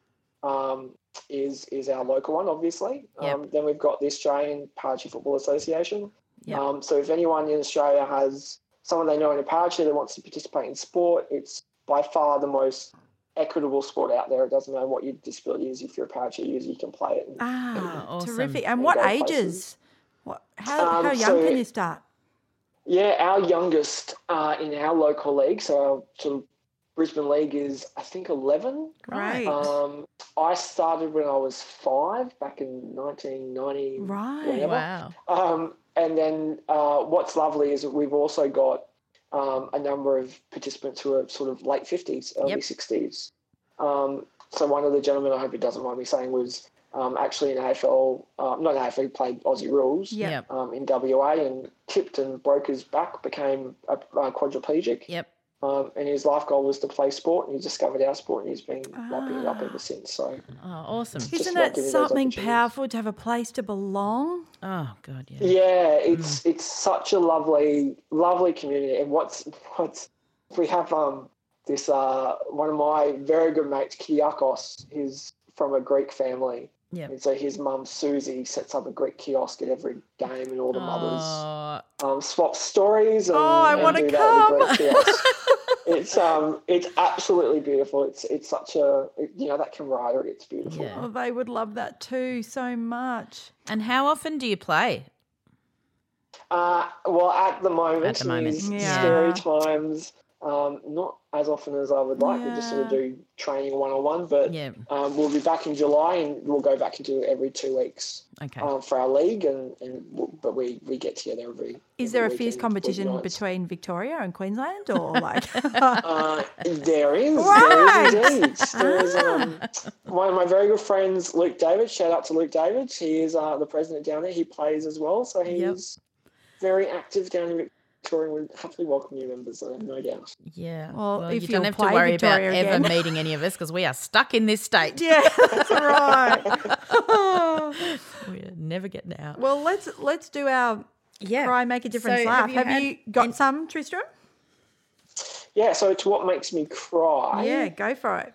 is our local one, obviously. Then we've got the Australian Parachi Football Association. So if anyone in Australia has someone they know in a parachi that wants to participate in sport, it's by far the most equitable sport out there. It doesn't matter what your disability is. If you're a parachi user, you can play it. Awesome. Terrific. And what ages? How young can you start? Yeah, our youngest in our local league, so our sort of Brisbane League is, I think, 11. Right. I started when I was 5 back in 1990. Right. Whenever. Wow. And then what's lovely is that we've also got a number of participants who are sort of late 50s, early 60s. So one of the gentlemen, I hope he doesn't mind me saying, was actually in AFL, not in AFL, he played Aussie rules in WA and tipped and broke his back, became a quadriplegic. And his life goal was to play sport, and he discovered our sport, and he's been lapping it up ever since. So, awesome! Isn't it something powerful to have a place to belong? Oh God, yeah. Yeah, it's such a lovely community, and what's we have this one of my very good mates, Kyriakos, who's from a Greek family. And so his mum, Susie, sets up a Greek kiosk at every game, and all the mothers swap stories and, I want to do come. that at the Greek kiosk. It's absolutely beautiful. It's such a, that camaraderie, it's beautiful. Oh, they would love that too so much. And how often do you play? Well, at the moment, scary times. Not as often as I would like. We just sort of do training one-on-one, but we'll be back in July, and we'll go back into every 2 weeks for our league, but we get together every. Is there a fierce competition between Victoria and Queensland, or like? There is. Right. There is indeed. There is, one of my very good friends, Luke David. Shout out to Luke David. He is the president down there. He plays as well, so he's very active down in Victoria. And would happily welcome new members, no doubt. Yeah. Well, if you don't have to worry about ever meeting any of us, because we are stuck in this state. Yeah, that's right. We're never getting out. Well, let's do our Cry Make a Difference laugh. Have you got some, Tristram? Yeah, so it's what makes me cry. Yeah, go for it.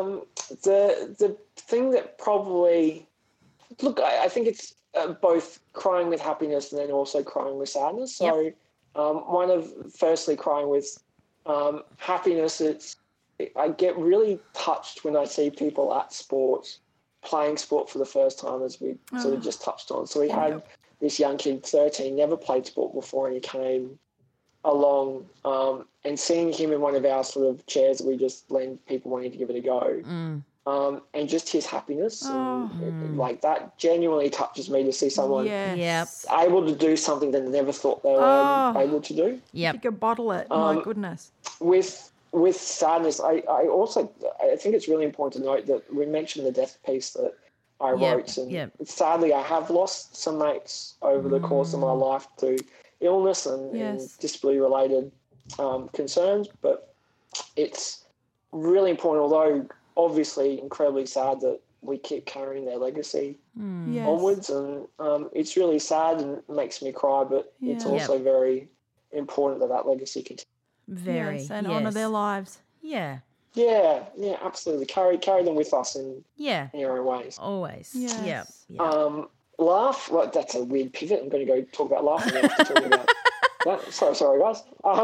The thing that probably... Look, I think it's both crying with happiness and then also crying with sadness. So... firstly, crying with happiness, I get really touched when I see people at sport, playing sport for the first time, as we sort of just touched on. So we had this young kid, 13, never played sport before, and he came along, and seeing him in one of our sort of chairs that we just lend people wanting to give it a go, and just his happiness, and like that genuinely touches me to see someone able to do something they never thought they were able to do. You could bottle it. My goodness. With sadness, I think it's really important to note that we mentioned the death piece that I wrote, and sadly I have lost some mates over the course of my life to illness and disability-related concerns, but it's really important, although obviously incredibly sad, that we keep carrying their legacy onwards, and it's really sad and it makes me cry, but it's also very important that legacy continues. And honour their lives. Yeah, absolutely. Carry them with us in your own ways. Always. Yes. Laugh. Well, that's a weird pivot. I'm going to go talk about laughing after talking about that. Sorry, guys.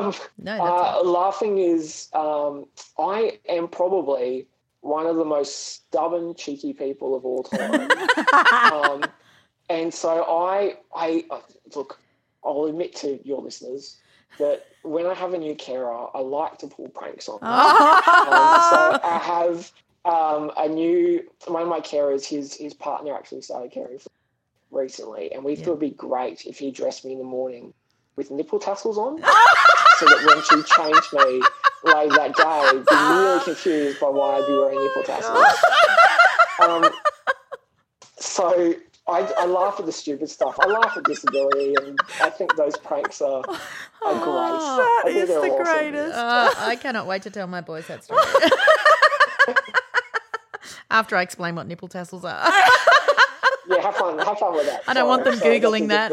Laughing is. I am probably one of the most stubborn, cheeky people of all time. And so I look. I'll admit to your listeners that when I have a new carer, I like to pull pranks on them. So I have one of my carers, his partner actually started caring for me recently, and we thought it'd be great if he dressed me in the morning with nipple tassels on, so that when she changed me later that day, I'd be really confused by why I'd be wearing nipple tassels. So I laugh at the stupid stuff. I laugh at disability, and I think those pranks are great. That is the awesome. Greatest. I cannot wait to tell my boys that story. After I explain what nipple tassels are. Yeah, have fun with that. I don't want them Googling that.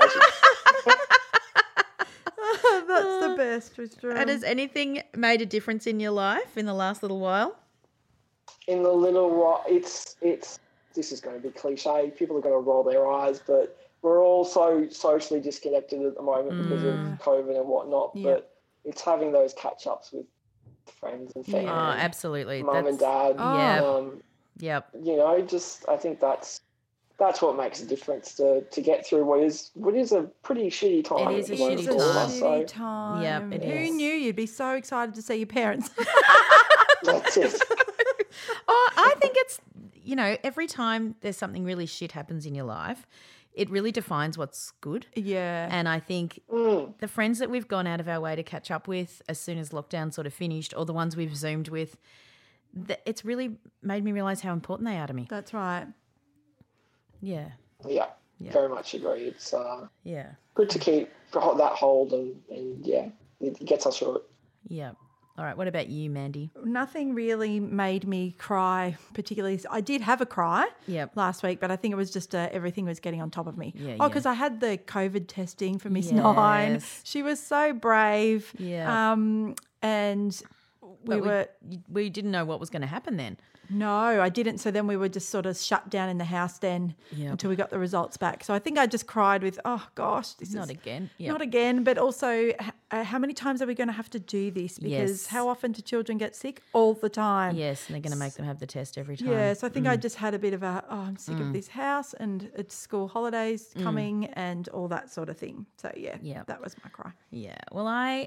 That's the best, Tristram. And has anything made a difference in your life in the last little while? in the little, it's this is going to be cliche. People are going to roll their eyes, but we're all so socially disconnected at the moment because of COVID and whatnot. Yep. But it's having those catch-ups with friends and family. Oh, absolutely. Mum and dad. Yep. You know, just I think that's what makes a difference to get through what is a pretty shitty time. It is a shitty time. Yep, it is. Who knew you'd be so excited to see your parents? That's it. I think it's, you know, every time there's something really shit happens in your life, it really defines what's good. Yeah. And I think the friends that we've gone out of our way to catch up with as soon as lockdown sort of finished, or the ones we've Zoomed with, it's really made me realise how important they are to me. That's right. Yeah. Yeah, very much agree. It's good to keep that hold and it gets us through it. Yeah. All right, what about you, Mandy? Nothing really made me cry particularly. I did have a cry last week, but I think it was just everything was getting on top of me. Because I had the COVID testing for Miss Nine. She was so brave. Yeah. And we didn't know what was going to happen then. No, I didn't. So then we were just sort of shut down in the house then until we got the results back. So I think I just cried with, oh, gosh. Not again. Not again. But also, how many times are we going to have to do this? Because how often do children get sick? All the time. Yes, and they're going to make them have the test every time. Yeah, so I think I just had a bit of I'm sick of this house and it's school holidays coming and all that sort of thing. So, that was my cry. Yeah. Well, I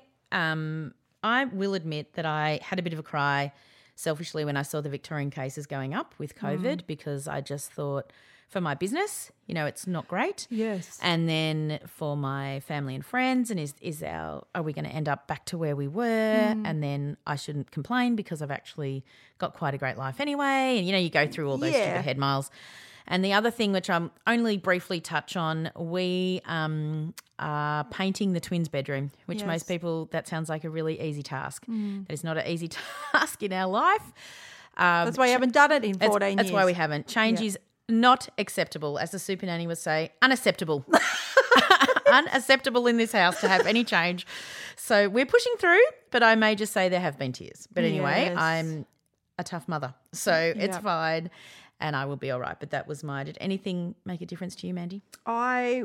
will admit that I had a bit of a cry selfishly when I saw the Victorian cases going up with COVID because I just thought for my business, you know, it's not great. Yes. And then for my family and friends, and are we going to end up back to where we were? And then I shouldn't complain because I've actually got quite a great life anyway. And, you know, you go through all those stupid head miles. And the other thing, which I'm only briefly touch on, we are painting the twins' bedroom, which most people, that sounds like a really easy task. That is not an easy task in our life. That's why you haven't done it in 14 years. That's why we haven't. Change is not acceptable, as the super nanny would say, unacceptable. Unacceptable in this house to have any change. So we're pushing through, but I may just say there have been tears. But anyway, I'm a tough mother, so it's fine. And I will be all right. But that was did anything make a difference to you, Mandy? I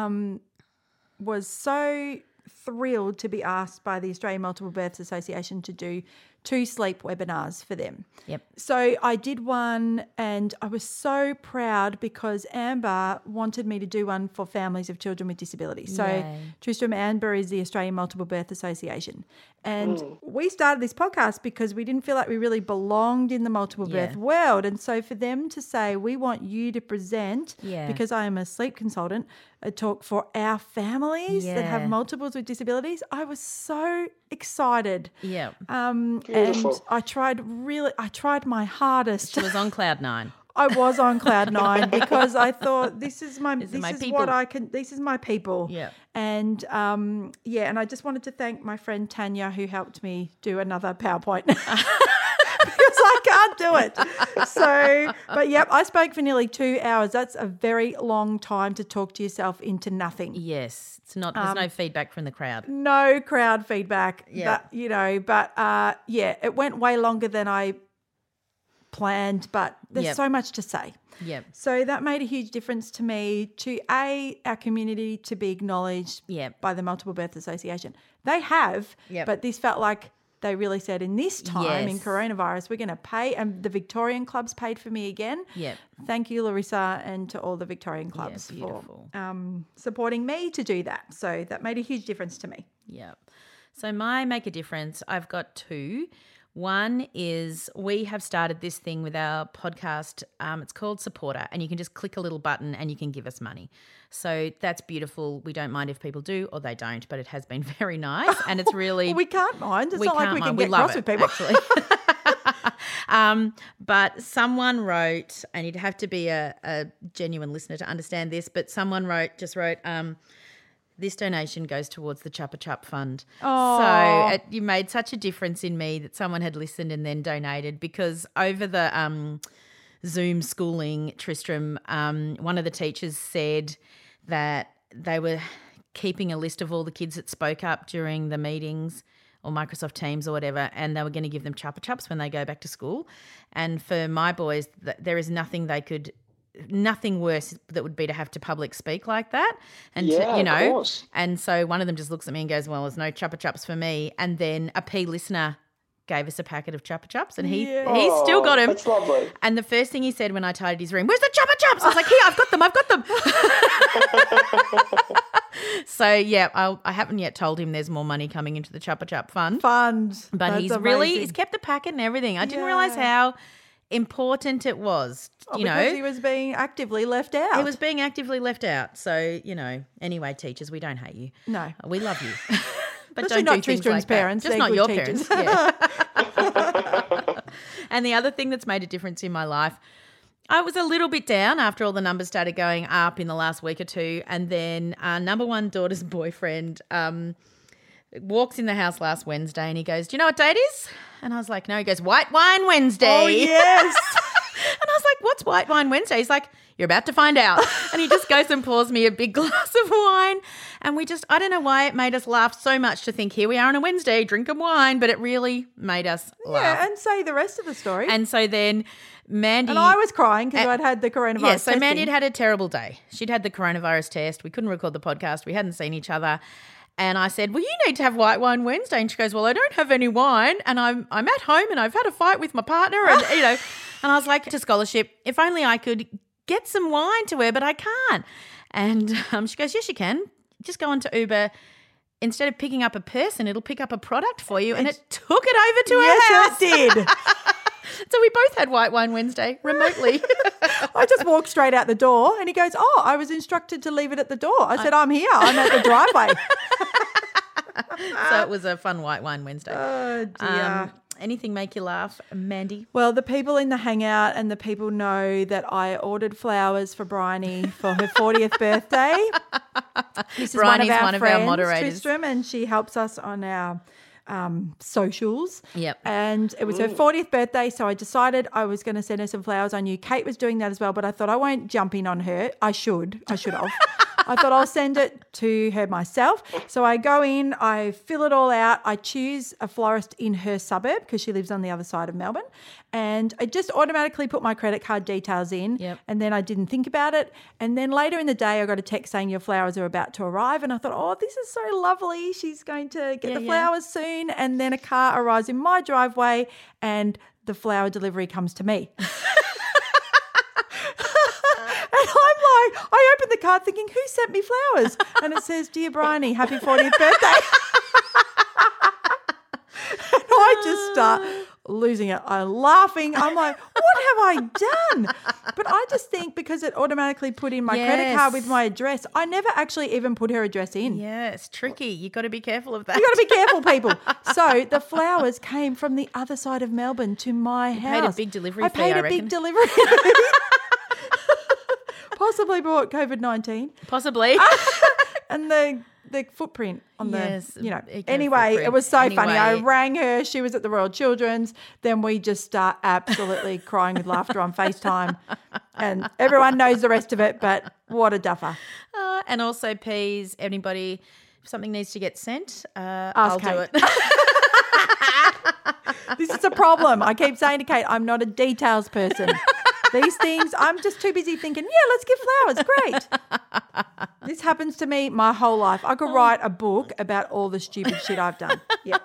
was so thrilled to be asked by the Australian Multiple Births Association to do 2 sleep webinars for them. Yep. So I did one and I was so proud because Amber wanted me to do one for families of children with disabilities. So Tristram Amber is the Australian Multiple Birth Association. And we started this podcast because we didn't feel like we really belonged in the multiple birth world. And so for them to say, we want you to present, because I am a sleep consultant, a talk for our families that have multiples with disabilities, I was so excited. Yeah. And I tried my hardest. She was on cloud 9. I was on cloud 9 because I thought this is my people. Yeah. And and I just wanted to thank my friend Tanya who helped me do another PowerPoint. Because I can't do it. So, but I spoke for nearly 2 hours. That's a very long time to talk to yourself into nothing. Yes. It's not, there's no feedback from the crowd. No crowd feedback. Yeah. It went way longer than I planned, but there's so much to say. Yep. So that made a huge difference to me, to our community to be acknowledged by the Multiple Birth Association. They have, but this felt like they really said in this time in coronavirus, we're going to pay, and the Victorian clubs paid for me again. Yep. Thank you, Larissa, and to all the Victorian clubs for supporting me to do that. So that made a huge difference to me. Yeah. So my make a difference, I've got 2. One is we have started this thing with our podcast. It's called Supporter, and you can just click a little button and you can give us money. So that's beautiful. We don't mind if people do or they don't, but it has been very nice, and it's really well, we can't mind. It's not like we can get cross with people. Actually. But someone wrote, and you'd have to be a genuine listener to understand this, but someone wrote, this donation goes towards the Chuppa Chup Fund. Oh. So you made such a difference in me that someone had listened and then donated, because over the Zoom schooling, Tristram, one of the teachers said that they were keeping a list of all the kids that spoke up during the meetings or Microsoft Teams or whatever, and they were going to give them Chupa Chups when they go back to school. And for my boys, there is nothing worse that would be to have to public speak like that. And of course. And so one of them just looks at me and goes, well, there's no Chupa Chups for me. And then a P listener gave us a packet of Chupa Chups, and he's still got him. That's lovely. And the first thing he said when I tidied his room, where's the Chupa Chups? I was like, here, I've got them. So, yeah, I haven't yet told him there's more money coming into the Chupa Chup fund. But he's kept the packet and everything. I didn't realise how important it was, because he was being actively left out. He was being actively left out. So, anyway, teachers, we don't hate you. No. We love you. But don't do do things Tristan's like parents. That. Just not your parents. Yeah. And the other thing that's made a difference in my life, I was a little bit down after all the numbers started going up in the last week or two, and then our number one daughter's boyfriend walks in the house last Wednesday and he goes, do you know what date is? And I was like, no. He goes, White Wine Wednesday. Oh, yes. And I was like, what's White Wine Wednesday? He's like, you're about to find out. And he just goes and pours me a big glass of wine. And I don't know why it made us laugh so much to think here we are on a Wednesday drinking wine, but it really made us laugh. Yeah, and say the rest of the story. And so then Mandy... And I was crying because I'd had the coronavirus Yeah, so testing. Mandy had had a terrible day. She'd had the coronavirus test. We couldn't record the podcast. We hadn't seen each other. And I said, well, you need to have White Wine Wednesday. And she goes, well, I don't have any wine and I'm at home and I've had a fight with my partner and, and I was like, to scholarship, if only I could get some wine to her, but I can't. And she goes, yes, you can. Just go onto Uber. Instead of picking up a person, it'll pick up a product for you. And it took it over to her house. Yes, it did. So we both had White Wine Wednesday remotely. I just walked straight out the door and he goes, oh, I was instructed to leave it at the door. I said, I'm here. I'm at the driveway. So it was a fun White Wine Wednesday. Oh, dear. Anything make you laugh, Mandy? Well, the people in the hangout and the people know that I ordered flowers for Bryony for her 40th birthday. This is Bryony's one of our moderators, Tristram, and she helps us on our socials. Yep. And it was her 40th birthday, so I decided I was going to send her some flowers. I knew Kate was doing that as well, but I thought I won't jump in on her. I should have. I thought I'll send it to her myself. So I go in, I fill it all out. I choose a florist in her suburb because she lives on the other side of Melbourne. And I just automatically put my credit card details in. Yep. And then I didn't think about it. And then later in the day, I got a text saying your flowers are about to arrive. And I thought, oh, this is so lovely. She's going to get the flowers soon. And then a car arrives in my driveway and the flower delivery comes to me. I opened the card thinking, who sent me flowers? And it says, dear Bryony, happy 40th birthday. And I just start losing it. I'm laughing. I'm like, what have I done? But I just think because it automatically put in my credit card with my address, I never actually even put her address in. Yeah, it's tricky. You've got to be careful of that. You've got to be careful, people. So the flowers came from the other side of Melbourne to my house. Paid a big delivery fee, I paid a big delivery fee. Possibly brought COVID-19. Possibly. And the footprint on Anyway, footprint. It was so funny. I rang her. She was at the Royal Children's. Then we just start absolutely crying with laughter on FaceTime. And everyone knows the rest of it, but what a duffer. And also, please, anybody, if something needs to get sent, I'll do it. This is a problem. I keep saying to Kate, I'm not a details person. These things, I'm just too busy thinking, yeah, let's give flowers. Great. This happens to me my whole life. I could write a book about all the stupid shit I've done. Yeah.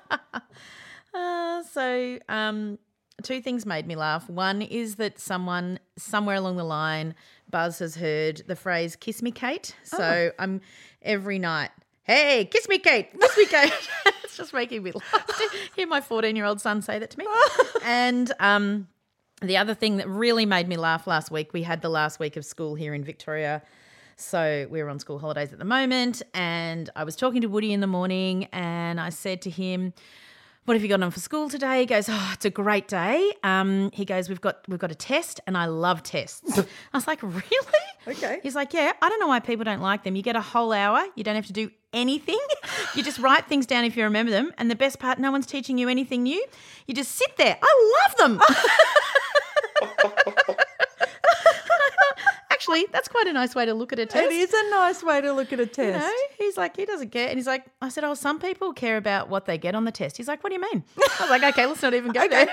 So two things made me laugh. One is that someone somewhere along the line, Buzz has heard the phrase kiss me, Kate. So I'm every night, hey, kiss me, Kate, kiss me, Kate. It's just making me laugh to hear my 14-year-old son say that to me. And the other thing that really made me laugh last week, we had the last week of school here in Victoria. So we're on school holidays at the moment, and I was talking to Woody in the morning and I said to him, what have you got on for school today? He goes, oh, it's a great day. He goes, we've got a test and I love tests. I was like, really? Okay. He's like, yeah, I don't know why people don't like them. You get a whole hour. You don't have to do anything. You just write things down if you remember them. And the best part, no one's teaching you anything new. You just sit there. I love them. Actually, that's quite a nice way to look at a test. It is a nice way to look at a test. You he's like, he doesn't care. And he's like, I said, some people care about what they get on the test. He's like, what do you mean? I was like, okay, let's not even go there.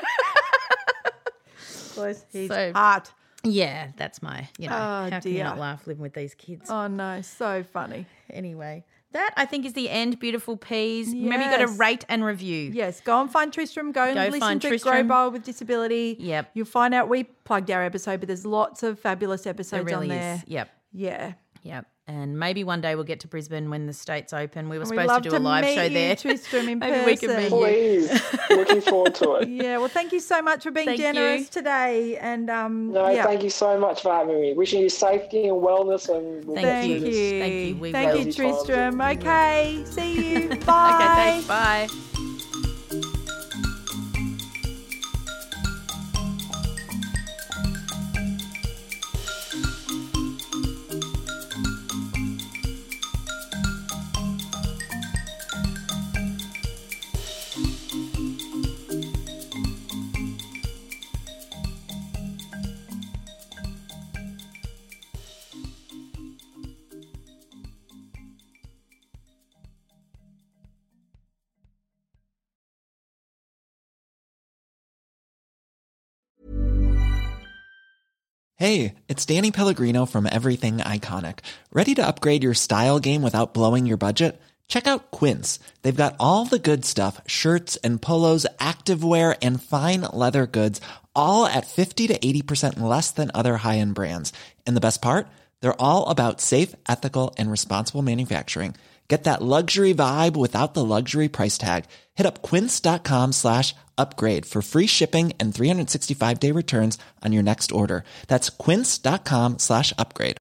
Bless his heart. Yeah, that's my, how can you not laugh living with these kids? Oh, no, so funny. Anyway, that I think is the end, beautiful peas. Yes. Remember, you got to rate and review. Yes, go and find Tristram. Go and listen to Grow Bold with Disability. Yep. You'll find out we plugged our episode, but there's lots of fabulous episodes really on there. Is. Yep. Yeah. Yep. And maybe one day we'll get to Brisbane when the state's open. We were supposed to do a live show there. Tristram, in maybe person. We can meet Please. Looking forward to it. Yeah, well, thank you so much for being generous today. And thank you so much for having me. Wishing you safety and wellness. And thank you. Thank you, Tristram. Okay, see you. Bye. Okay, thanks. Bye. Hey, it's Danny Pellegrino from Everything Iconic. Ready to upgrade your style game without blowing your budget? Check out Quince. They've got all the good stuff, shirts and polos, activewear, and fine leather goods, all at 50 to 80% less than other high-end brands. And the best part? They're all about safe, ethical, and responsible manufacturing. Get that luxury vibe without the luxury price tag. Hit up quince.com/upgrade for free shipping and 365-day returns on your next order. That's quince.com/upgrade.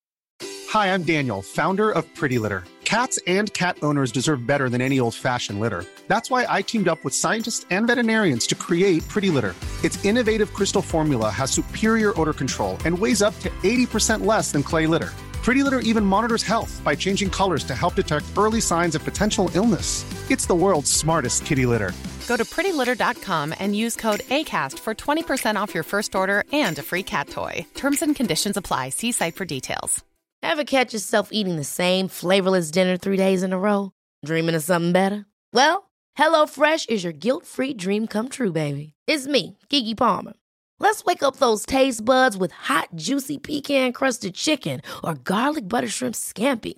Hi, I'm Daniel, founder of Pretty Litter. Cats and cat owners deserve better than any old-fashioned litter. That's why I teamed up with scientists and veterinarians to create Pretty Litter. Its innovative crystal formula has superior odor control and weighs up to 80% less than clay litter. Pretty Litter even monitors health by changing colors to help detect early signs of potential illness. It's the world's smartest kitty litter. Go to prettylitter.com and use code ACAST for 20% off your first order and a free cat toy. Terms and conditions apply. See site for details. Ever catch yourself eating the same flavorless dinner 3 days in a row? Dreaming of something better? Well, HelloFresh is your guilt-free dream come true, baby. It's me, Keke Palmer. Let's wake up those taste buds with hot, juicy pecan-crusted chicken or garlic butter shrimp scampi.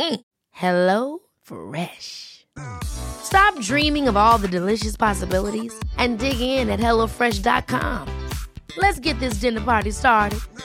Hello Fresh. Stop dreaming of all the delicious possibilities and dig in at HelloFresh.com. Let's get this dinner party started.